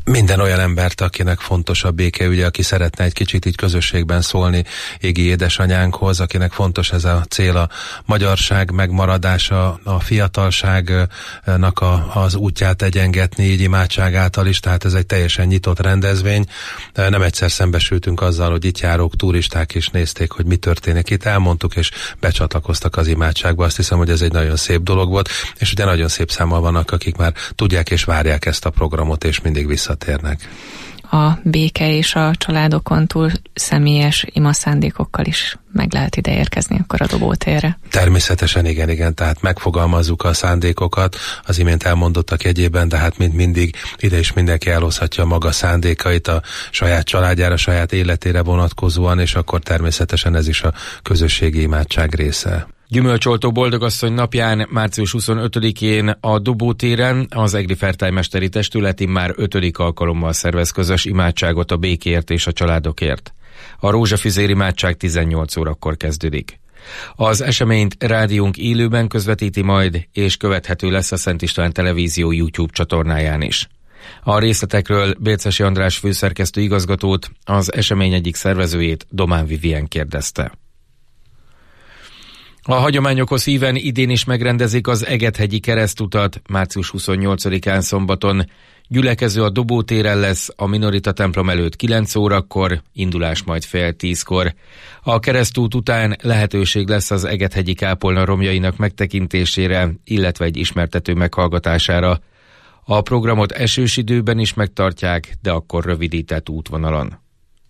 minden olyan embert, akinek fontos a békeügye, aki szeretne egy kicsit így közösségben szólni égi édesanyánkhoz, akinek fontos ez a cél, a magyarság megmaradása, a fiatalságnak az útját egyengetni, így imádság által is, tehát ez egy teljesen nyitott rendezvény. Nem egyszer szembesültünk azzal, hogy itt járók, turisták is nézték, hogy mi történik itt, elmondtuk, és becsatlakoztak az imádságba. Azt hiszem, hogy ez egy nagyon szép dolog volt, és ugye nagyon szép számmal vannak, akik már tudják és várják ezt a programot, és mindig visszatérnek. A béke és a családokon túl személyes imaszándékokkal is meg lehet ide érkezni akkor a dobótérre. Természetesen igen, tehát megfogalmazzuk a szándékokat, az imént elmondottak jegyében, de hát mint mindig ide is mindenki elhozhatja maga szándékait a saját családjára, saját életére vonatkozóan, és akkor természetesen ez is a közösségi imádság része. Gyümölcsoltó Boldogasszony napján március 25-én a Dobótéren az Egri Fertájmesteri Testület immár 5. alkalommal szervez közös imádságot a békéért és a családokért. A rózsafüzér imádság 18 órakor kezdődik. Az eseményt rádiónk élőben közvetíti majd, és követhető lesz a Szent István Televízió YouTube csatornáján is. A részletekről Bércesi András főszerkesztő igazgatót, az esemény egyik szervezőjét, Domán Vivien kérdezte. A hagyományokhoz híven idén is megrendezik az Egethegyi keresztutat március 28-án szombaton. Gyülekező a Dobótéren lesz, a Minorita templom előtt 9 órakor, indulás majd fél 10-kor. A keresztút után lehetőség lesz az Egethegyi kápolna romjainak megtekintésére, illetve egy ismertető meghallgatására. A programot esős időben is megtartják, de akkor rövidített útvonalon.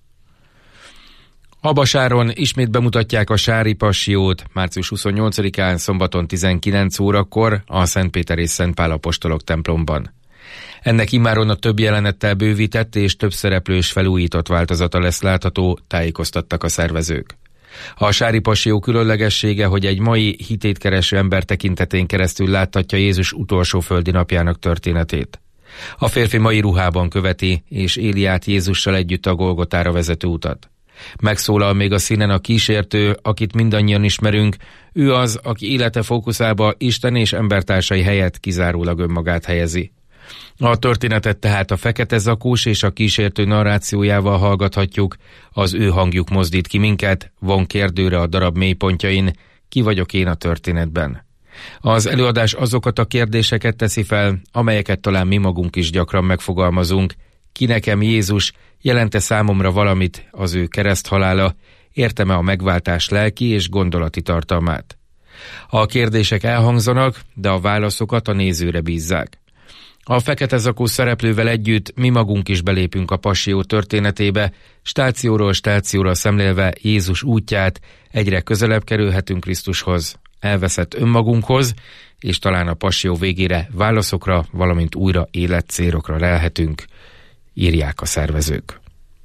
Abasáron ismét bemutatják a Sári Passiót március 28-án szombaton 19 órakor a Szent Péter és Szent Pál apostolok templomban. Ennek immáron a több jelenettel bővített és több szereplős felújított változata lesz látható, tájékoztattak a szervezők. A Sári Passió különlegessége, hogy egy mai hitét kereső ember tekintetén keresztül láthatja Jézus utolsó földi napjának történetét. A férfi mai ruhában követi és éli át Jézussal együtt a Golgotára vezető utat. Megszólal még a színen a kísértő, akit mindannyian ismerünk, ő az, aki élete fókuszába Isten és embertársai helyett kizárólag önmagát helyezi. A történetet tehát a fekete zakós és a kísértő narrációjával hallgathatjuk, az ő hangjuk mozdít ki minket, von kérdőre a darab mélypontjain, ki vagyok én a történetben. Az előadás azokat a kérdéseket teszi fel, amelyeket talán mi magunk is gyakran megfogalmazunk. Ki nekem Jézus, jelente számomra valamit az ő kereszthalála, értem-e a megváltás lelki és gondolati tartalmát? A kérdések elhangzanak, de a válaszokat a nézőre bízzák. A fekete zakó szereplővel együtt mi magunk is belépünk a Passió történetébe, stációra szemlélve Jézus útját, egyre közelebb kerülhetünk Krisztushoz, elveszett önmagunkhoz, és talán a Passió végére válaszokra, valamint újra életcélokra lelhetünk, írják a szervezők.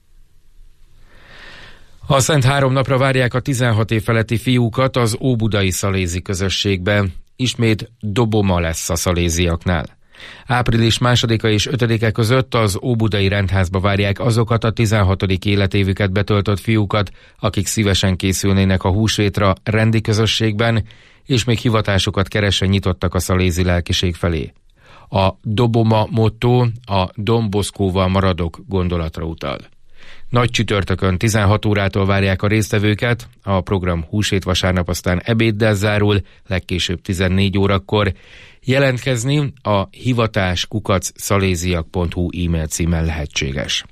A Szent Három napra várják a 16 év feletti fiúkat az óbudai szalézi közösségbe. Ismét doboma lesz a szaléziaknál. Április 2-a és 5-e között az óbudai rendházba várják azokat a 16. életévüket betöltött fiúkat, akik szívesen készülnének a húsvétra rendi közösségben, és még hivatásukat keresve nyitottak a szalézi lelkiség felé. A doboma motto a Don Boscóval maradok gondolatra utal. Nagy csütörtökön 16 órától várják a résztvevőket, a program húsvét vasárnap aztán ebéddel zárul, legkésőbb 14 órakor. Jelentkezni a hivatás@szaleziak.hu e-mail címen lehetséges.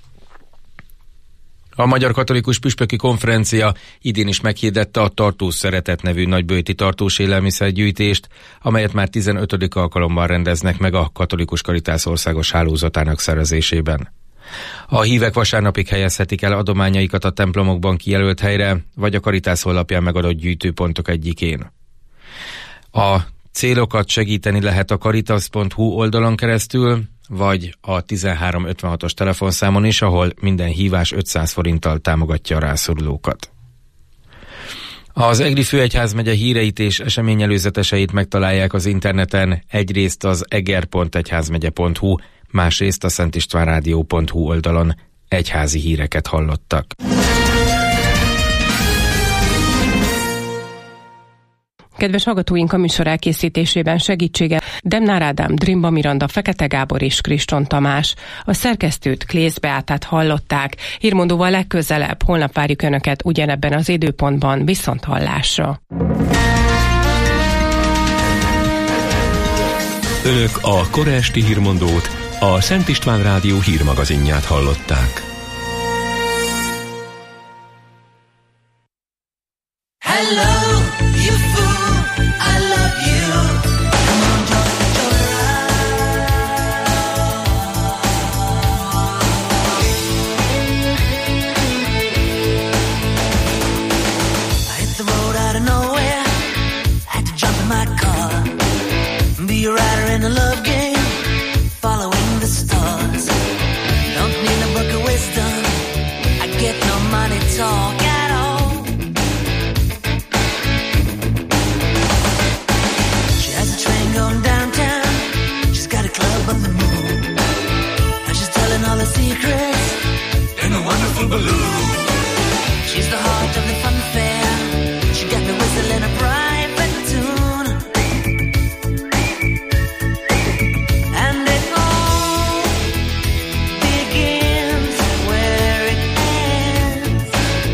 A Magyar Katolikus Püspöki Konferencia idén is meghirdette a Tartós Szeretet nevű nagybőti tartós élelmiszergyűjtést, amelyet már 15. alkalommal rendeznek meg a Katolikus Caritas országos hálózatának szervezésében. A hívek vasárnapig helyezhetik el adományaikat a templomokban kijelölt helyre, vagy a Caritas honlapján megadott gyűjtőpontok egyikén. A célokat segíteni lehet a caritas.hu oldalon keresztül, vagy a 1356-os telefonszámon is, ahol minden hívás 500 forinttal támogatja a rászorulókat. Az Egri Főegyházmegye híreit és eseményelőzeteseit megtalálják az interneten, egyrészt az eger.egyházmegye.hu, másrészt a szentistvánradio.hu oldalon. Egyházi híreket hallottak. Kedves hallgatóink, a műsor elkészítésében segítsége Demnár Ádám, Drimba Miranda, Fekete Gábor és Kriston Tamás. A szerkesztőt, Klész Beátát hallották. Hírmondóval legközelebb, holnap várjuk Önöket ugyanebben az időpontban, viszont hallásra. Önök a kora esti hírmondót, a Szent István Rádió hírmagazinját hallották. Hello, you fool, I love you. Come on, join the I hit the road out of nowhere, had to jump in my car, be a rider in a love game, following the stars. Don't need a book of wisdom, I get no money talk at all. Going downtown, she's got a club on the moon, and she's telling all the secrets in a wonderful balloon. She's the heart of the fun fair, she got me whistling a private tune, and it all begins where it ends,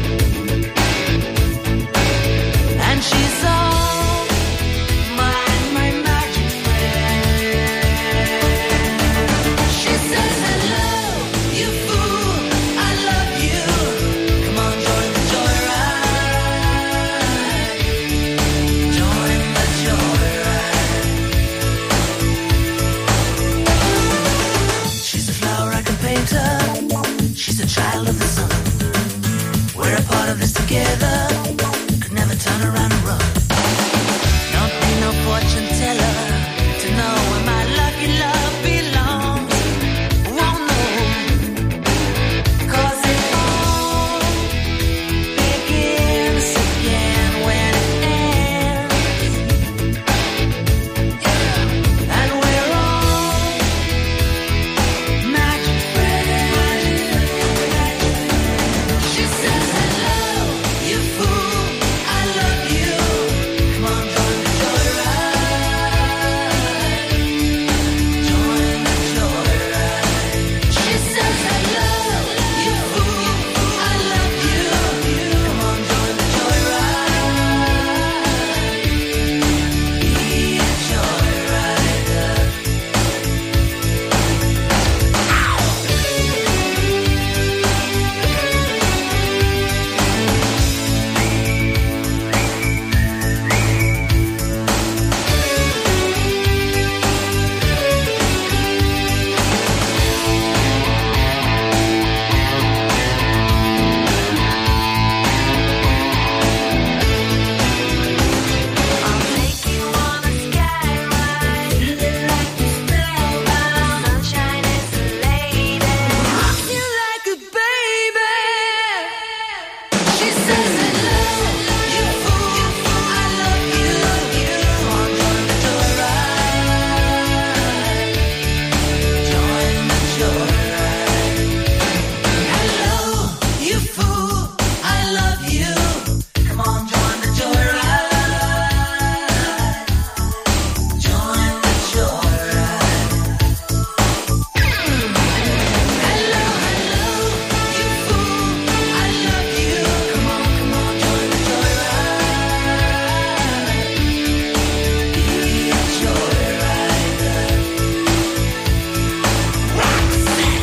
and she's all my magic friend. She says, hello, you fool, I love you. Come on, join the joyride. Join the joyride. She's a flower I can paint her. She's a child of the sun. We're a part of this together. Could never turn around and run. Don't need no fortune teller to know where my lucky love belongs. Won't know, 'cause it all begins again when it ends. And we're all magic friends. She says, hello, you fool, I love you. Come on, join the joyride. Join the joyride. She says, hello, you fool, I love you. Come on, join the joyride. Be a joyrider. I'll take you on a sky ride, like you spellbound. Sunshine is the lady, rock you like a baby. She says, hello, you fool, I love you. Come on, join the joyride. Join the joyride. Hello, you fool, I love you. Come on, join the joyride. Join the joyride. Hello, you fool, I love you. Come on, join the joyride. Be a joyrider. Rock set.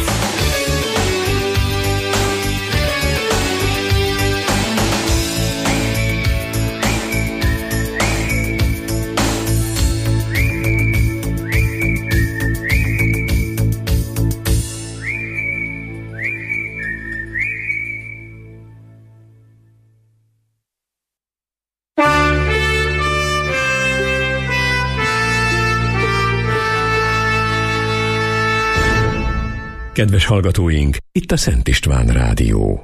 Kedves hallgatóink, itt a Szent István Rádió.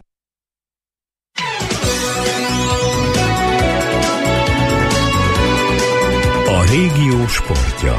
A régió sportja.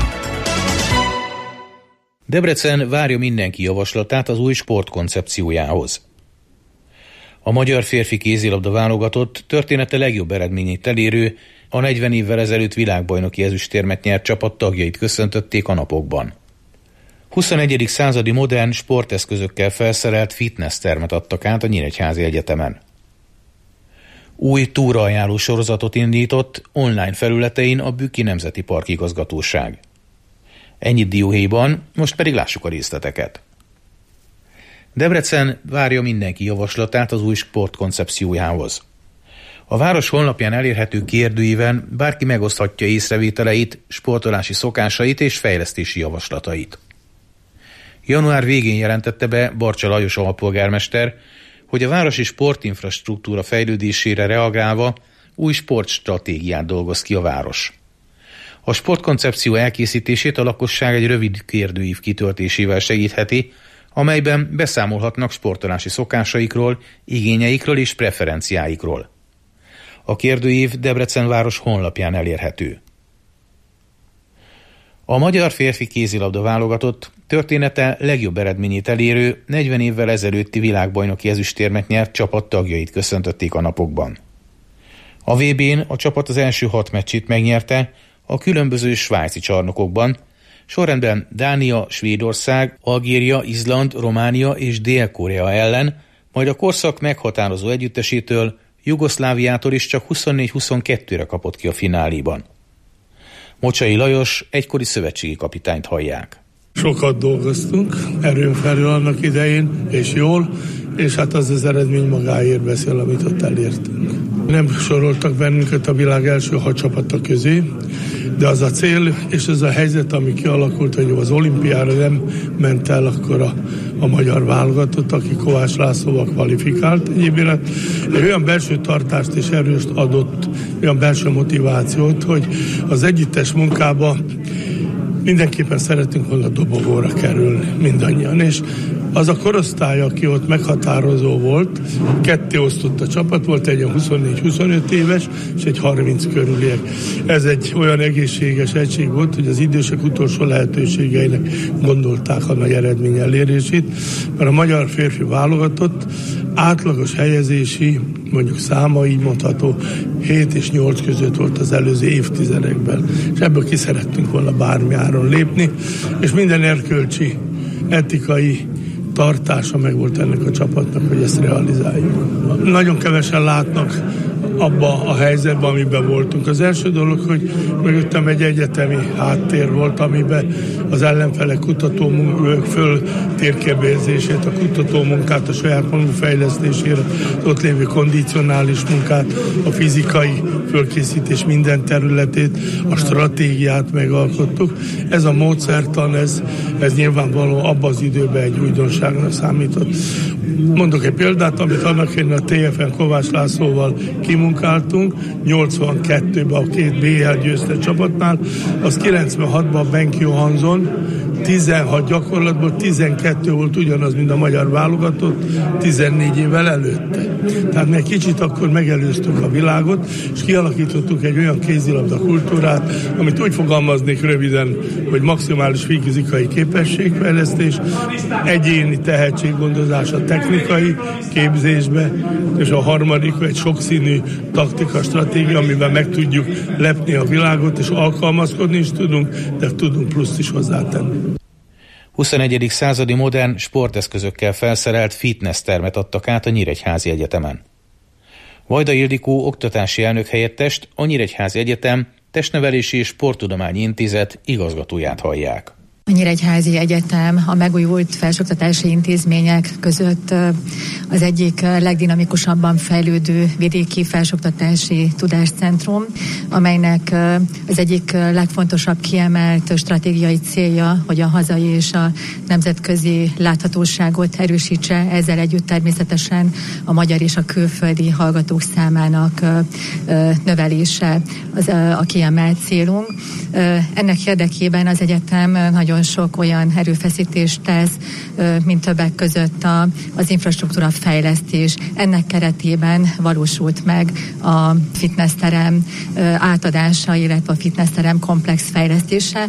Debrecen várja mindenki javaslatát az új sportkoncepciójához. A magyar férfi kézilabda válogatott története legjobb eredményét elérő, a 40 évvel ezelőtt világbajnoki ezüstérmet nyert csapat tagjait köszöntötték a napokban. 21. századi modern sporteszközökkel felszerelt fitness termet adtak át a Nyíregyházi Egyetemen. Új túraajánló sorozatot indított online felületein a Bükki Nemzeti Park igazgatóság. Ennyit dióhéjban, most pedig lássuk a részleteket. Debrecen várja mindenki javaslatát az új sportkoncepciójához. A város honlapján elérhető kérdőíven bárki megoszthatja észrevételeit, sportolási szokásait és fejlesztési javaslatait. Január végén jelentette be Barcsa Lajos alpolgármester, hogy a városi sportinfrastruktúra fejlődésére reagálva új sportstratégiát dolgoz ki a város. A sportkoncepció elkészítését a lakosság egy rövid kérdőív kitöltésével segítheti, amelyben beszámolhatnak sportolási szokásaikról, igényeikről és preferenciáikról. A kérdőív Debrecen város honlapján elérhető. A magyar férfi kézilabda válogatott története legjobb eredményét elérő 40 évvel ezelőtti világbajnoki ezüstérmet nyert csapat tagjait köszöntötték a napokban. A VB-n a csapat az első 6 meccsét megnyerte a különböző svájci csarnokokban, sorrendben Dánia, Svédország, Algéria, Izland, Románia és Dél-Korea ellen, majd a korszak meghatározó együttesétől, Jugoszláviától is csak 24-22-re kapott ki a fináléban. Mocsai Lajos egykori szövetségi kapitányt hallják. Sokat dolgoztunk, erőn felül annak idején, és jól, és hát az eredmény magáért beszél, amit ott elértünk. Nem soroltak bennünket a világ első 6 csapata közé, de az a cél, és ez a helyzet, ami kialakult, hogy az olimpiára nem ment el akkor a magyar válogatott, aki Kovács Lászlóval kvalifikált egyébként. Egy olyan belső tartást és erőst adott, olyan belső motivációt, hogy az együttes munkába mindenképpen szeretünk volna dobogóra kerülni mindannyian, és az a korosztály, aki ott meghatározó volt, ketté osztott a csapat, volt egy 24-25 éves, és egy 30 körüliek. Ez egy olyan egészséges egység volt, hogy az idősek utolsó lehetőségeinek gondolták a nagy eredmény elérését, mert a magyar férfi válogatott átlagos helyezési, mondjuk száma így mondható, 7 és 8 között volt az előző évtizedekben, és ebből ki szerettünk volna bármi áron lépni, és minden erkölcsi, etikai tartása meg volt ennek a csapatnak, hogy ezt realizáljuk. Nagyon kevesen látnak abba a helyzetben, amiben voltunk. Az első dolog, hogy mögöttem egy egyetemi háttér volt, amiben az ellenfelek kutatómunkák föltérképezését, a kutatómunkát, a saját magunk fejlesztésére, az ott lévő kondicionális munkát, a fizikai fölkészítés minden területét, a stratégiát megalkottuk. Ez a módszertan, ez nyilvánvaló abban az időben egy újdonságnak számított. Mondok egy példát, amit annak én a TFN Kovács Lászlóval kimunkáltunk, 82-ben a 2 BL győztes csapatnál, az 96-ban Benki Johansson, 16 gyakorlatból 12 volt ugyanaz, mint a magyar válogatott 14 évvel előtte. Tehát mi egy kicsit akkor megelőztük a világot, és kialakítottuk egy olyan kézilabda kultúrát, amit úgy fogalmaznék röviden, hogy maximális fizikai képességfejlesztés, egyéni tehetséggondozás a technikai képzésbe, és a harmadik egy sokszínű taktika, stratégia, amiben meg tudjuk lepni a világot, és alkalmazkodni is tudunk, de tudunk pluszt is hozzátenni. 21. századi modern sporteszközökkel felszerelt fitness termet adtak át a Nyíregyházi Egyetemen. Vajda Ildikó oktatási elnök helyettest, a Nyíregyházi Egyetem Testnevelési és Sporttudományi Intézet igazgatóját hallják. A Nyíregyházi Egyetem a megújult felsőoktatási intézmények között az egyik legdinamikusabban fejlődő vidéki felsőoktatási tudáscentrum, amelynek az egyik legfontosabb kiemelt stratégiai célja, hogy a hazai és a nemzetközi láthatóságot erősítse, ezzel együtt természetesen a magyar és a külföldi hallgatók számának növelése az a kiemelt célunk. Ennek érdekében az egyetem nagyon sok olyan erőfeszítést tesz, mint többek között az infrastruktúra fejlesztés. Ennek keretében valósult meg a fitnessterem átadása, illetve a fitnessterem komplex fejlesztése.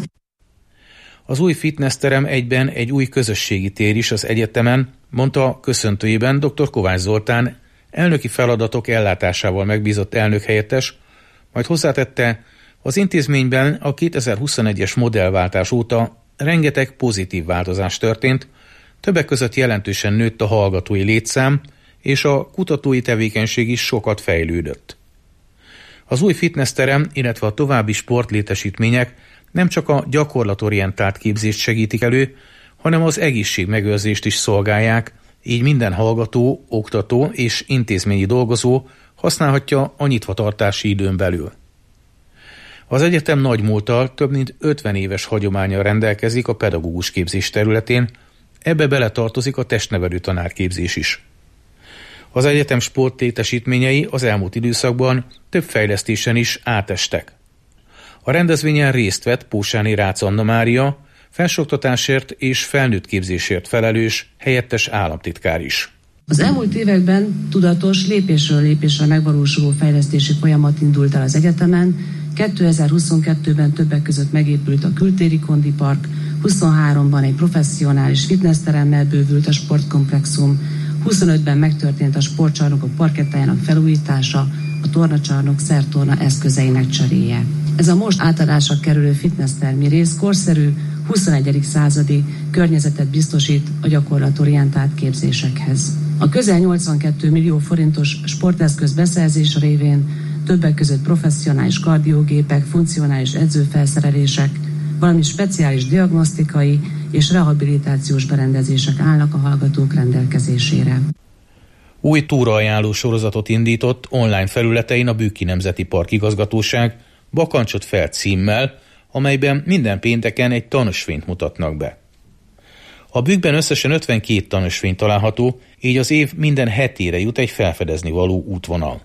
Az új fitnessterem egyben egy új közösségi tér is az egyetemen, mondta köszöntőjében dr. Kovács Zoltán, elnöki feladatok ellátásával megbízott elnökhelyettes, Majd hozzátette, az intézményben a 2021-es modellváltás óta rengeteg pozitív változás történt, többek között jelentősen nőtt a hallgatói létszám, és a kutatói tevékenység is sokat fejlődött. Az új fitnessterem, illetve a további sportlétesítmények nem csak a gyakorlatorientált képzést segítik elő, hanem az egészségmegőrzést is szolgálják, így minden hallgató, oktató és intézményi dolgozó használhatja a nyitvatartási időn belül. Az egyetem nagy múlttal, több mint 50 éves hagyománnyal rendelkezik a pedagógus képzés területén, ebbe beletartozik a testnevelő tanárképzés is. Az egyetem sportlétesítményei az elmúlt időszakban több fejlesztésen is átestek. A rendezvényen részt vett Pósáni Rácz Anna Mária, felsőoktatásért és felnőtt képzésért felelős helyettes államtitkár is. Az elmúlt években tudatos, lépésről lépésre megvalósuló fejlesztési folyamat indult el az egyetemen. 2022-ben többek között megépült a kültéri kondipark, 23-ban egy professzionális fitnessteremmel bővült a sportkomplexum, 25-ben megtörtént a sportcsarnokok parkettájának felújítása, a tornacsarnok szertorna eszközeinek cseréje. Ez a most átadásra kerülő fitnesstermi rész korszerű, 21. századi környezetet biztosít a gyakorlatorientált képzésekhez. A közel 82 millió forintos sporteszköz beszerzése révén többek között professzionális kardiógépek, funkcionális edzőfelszerelések, valamint speciális diagnosztikai és rehabilitációs berendezések állnak a hallgatók rendelkezésére. Új túraajánló sorozatot indított online felületein a Bükki Nemzeti Park igazgatóság Bakancsot fel címmel, amelyben minden pénteken egy tanösvényt mutatnak be. A Bükkben összesen 52 tanösvény található, így az év minden hetére jut egy felfedezni való útvonal.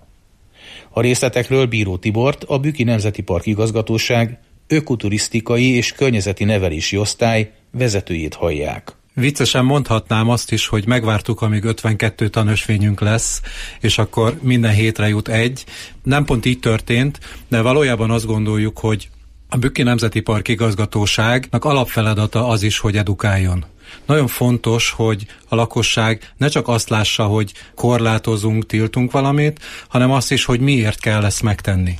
A részletekről Bíró Tibort, a Bükki Nemzeti Park igazgatóság ökoturisztikai és környezeti nevelési osztály vezetőjét hallják. Viccesen mondhatnám azt is, hogy megvártuk, amíg 52 tanösvényünk lesz, és akkor minden hétre jut egy. Nem pont így történt, de valójában azt gondoljuk, hogy a Bükki Nemzeti Park igazgatóságnak alapfeladata az is, hogy edukáljon. Nagyon fontos, hogy a lakosság ne csak azt lássa, hogy korlátozunk, tiltunk valamit, hanem azt is, hogy miért kell ezt megtenni.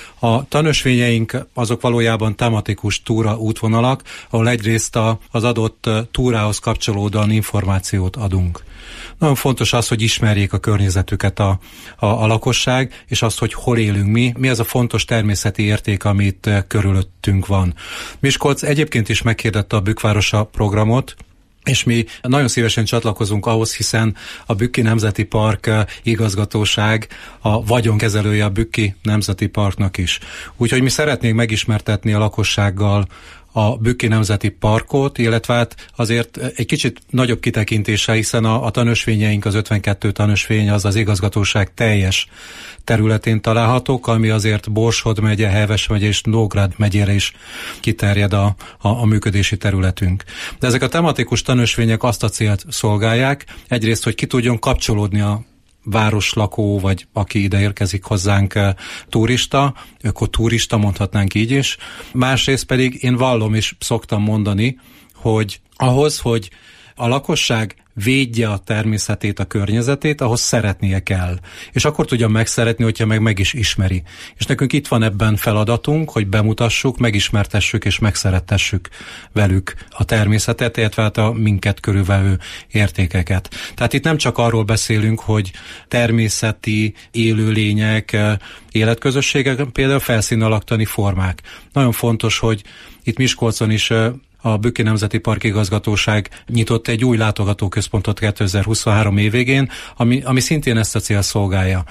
A tanösvényeink azok valójában tematikus túra útvonalak, ahol egyrészt az adott túrához kapcsolódóan információt adunk. Nagyon fontos az, hogy ismerjék a környezetüket a lakosság, és azt, hogy hol élünk mi az a fontos természeti érték, amit körülöttünk van. Miskolc egyébként is meghirdette a Bükkvárosa programot, és mi nagyon szívesen csatlakozunk ahhoz, hiszen a Bükki Nemzeti Park igazgatóság a vagyonkezelője a Bükki Nemzeti Parknak is. Úgyhogy mi szeretnénk megismertetni a lakossággal a Bükki Nemzeti Parkot, illetve hát azért egy kicsit nagyobb kitekintéssel, hiszen a tanösvényeink, az 52 tanösvény az igazgatóság teljes területén találhatók, ami azért Borsod megye, Heves megye és Nógrád megyére is kiterjed a működési területünk. De ezek a tematikus tanösvények azt a célt szolgálják, egyrészt, hogy ki tudjon kapcsolódni a városlakó, vagy aki ide érkezik hozzánk turista, ökoturista mondhatnánk így is. Másrészt pedig én vallom és szoktam mondani, hogy ahhoz, hogy a lakosság védje a természetét, a környezetét, ahhoz szeretnie kell. És akkor tudja megszeretni, hogyha meg is ismeri. És nekünk itt van ebben feladatunk, hogy bemutassuk, megismertessük és megszerettessük velük a természetet, illetve hát a minket körülvevő értékeket. Tehát itt nem csak arról beszélünk, hogy természeti élőlények, életközösségek, például felszínalaktani formák. Nagyon fontos, hogy itt Miskolcon is a Bükki Nemzeti Park igazgatóság nyitott egy új látogatóközpontot 2023 év végén, ami szintén ezt a cél szolgálja,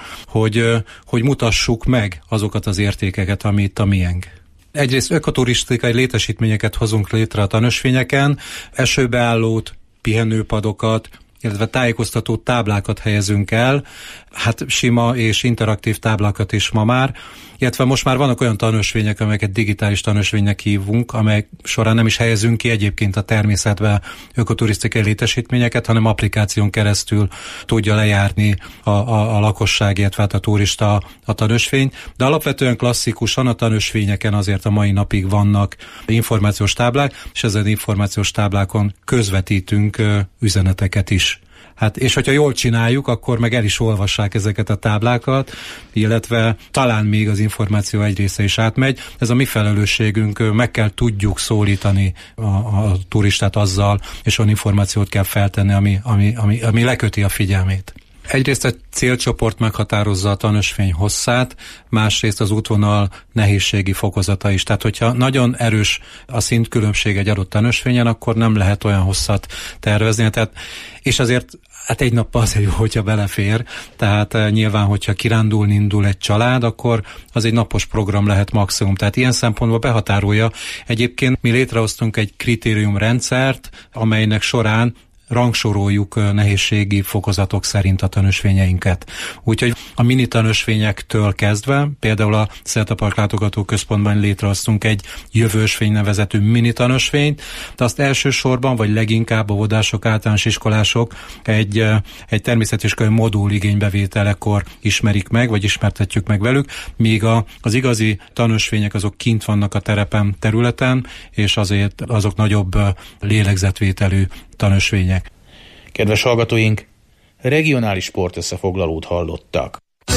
hogy mutassuk meg azokat az értékeket, ami itt a miénk. Egyrészt ökoturisztikai létesítményeket hozunk létre a tanösvényeken, esőbeállót, pihenőpadokat, illetve tájékoztató táblákat helyezünk el, hát sima és interaktív táblákat is ma már, illetve most már vannak olyan tanösvények, amelyeket digitális tanösvénynek hívunk, amelyek során nem is helyezünk ki egyébként a természetbe ökoturisztikai létesítményeket, hanem applikáción keresztül tudja lejárni a lakosság, illetve a turista a tanösvényt, de alapvetően klasszikusan a tanösvényeken azért a mai napig vannak információs táblák, és ezen információs táblákon közvetítünk üzeneteket is Hát, és hogyha jól csináljuk, akkor meg el is olvassák ezeket a táblákat, illetve talán még az információ egy része is átmegy. Ez a mi felelősségünk, meg kell tudjuk szólítani a turistát azzal, és olyan információt kell feltenni, ami leköti a figyelmét. Egyrészt a célcsoport meghatározza a tanösvény hosszát, másrészt az útvonal nehézségi fokozata is. Tehát, hogyha nagyon erős a szintkülönbség egy adott tanösvényen, akkor nem lehet olyan hosszat tervezni. Tehát, és azért hát egy nappal azért jó, hogyha belefér. Tehát nyilván, hogyha kirándulni indul egy család, akkor az egy napos program lehet maximum. Tehát ilyen szempontból behatárolja. Egyébként mi létrehoztunk egy kritériumrendszert, amelynek során rangsoroljuk nehézségi fokozatok szerint a tanösvényeinket. Úgyhogy a mini tanösvényektől kezdve, például a Szeltapark látogatóközpontban létrehoztunk egy jövősvény nevezetű mini tanösvényt, de azt elsősorban, vagy leginkább óvodások, általános iskolások egy természetéskönyv modul igénybevételekor ismerik meg, vagy ismertetjük meg velük, míg az igazi tanösvények azok kint vannak a terepen, területen, és azért azok nagyobb lélegzetvételű tanösvények. Kedves hallgatóink, regionális sportösszefoglalót hallottak.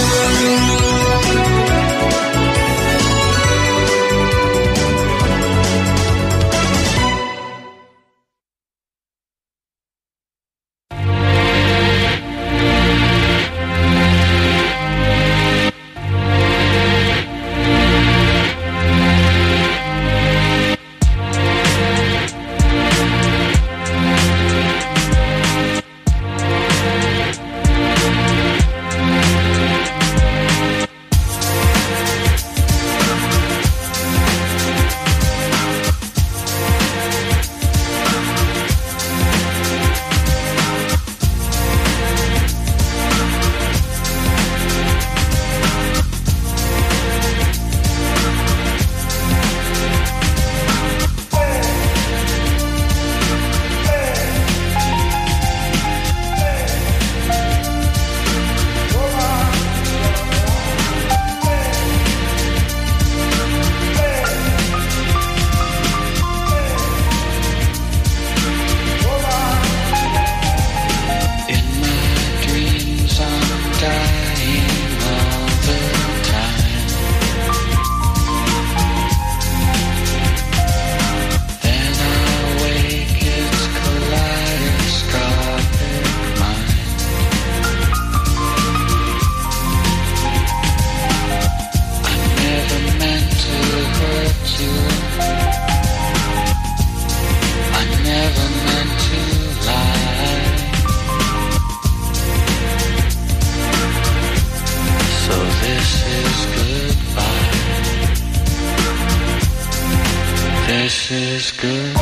This is good.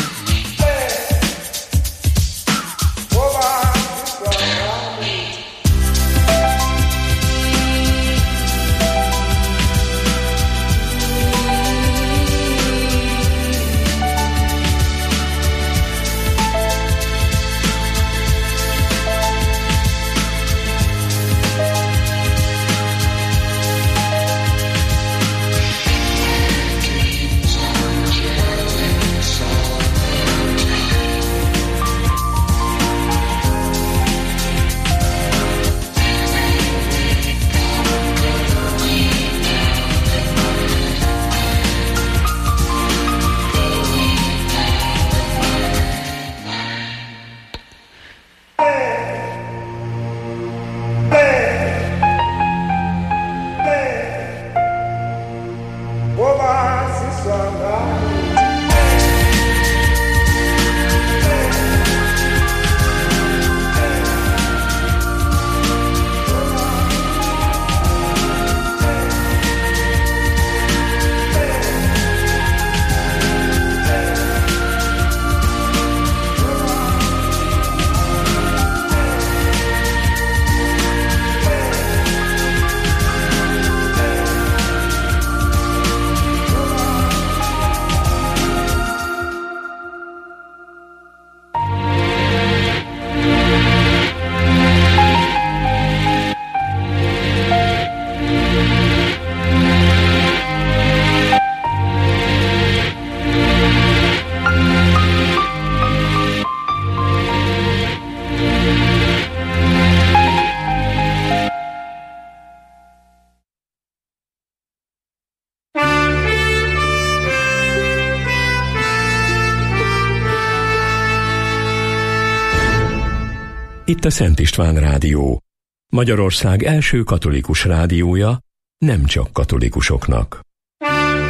Tell me Itt a Szent István Rádió, Magyarország első katolikus rádiója, nem csak katolikusoknak.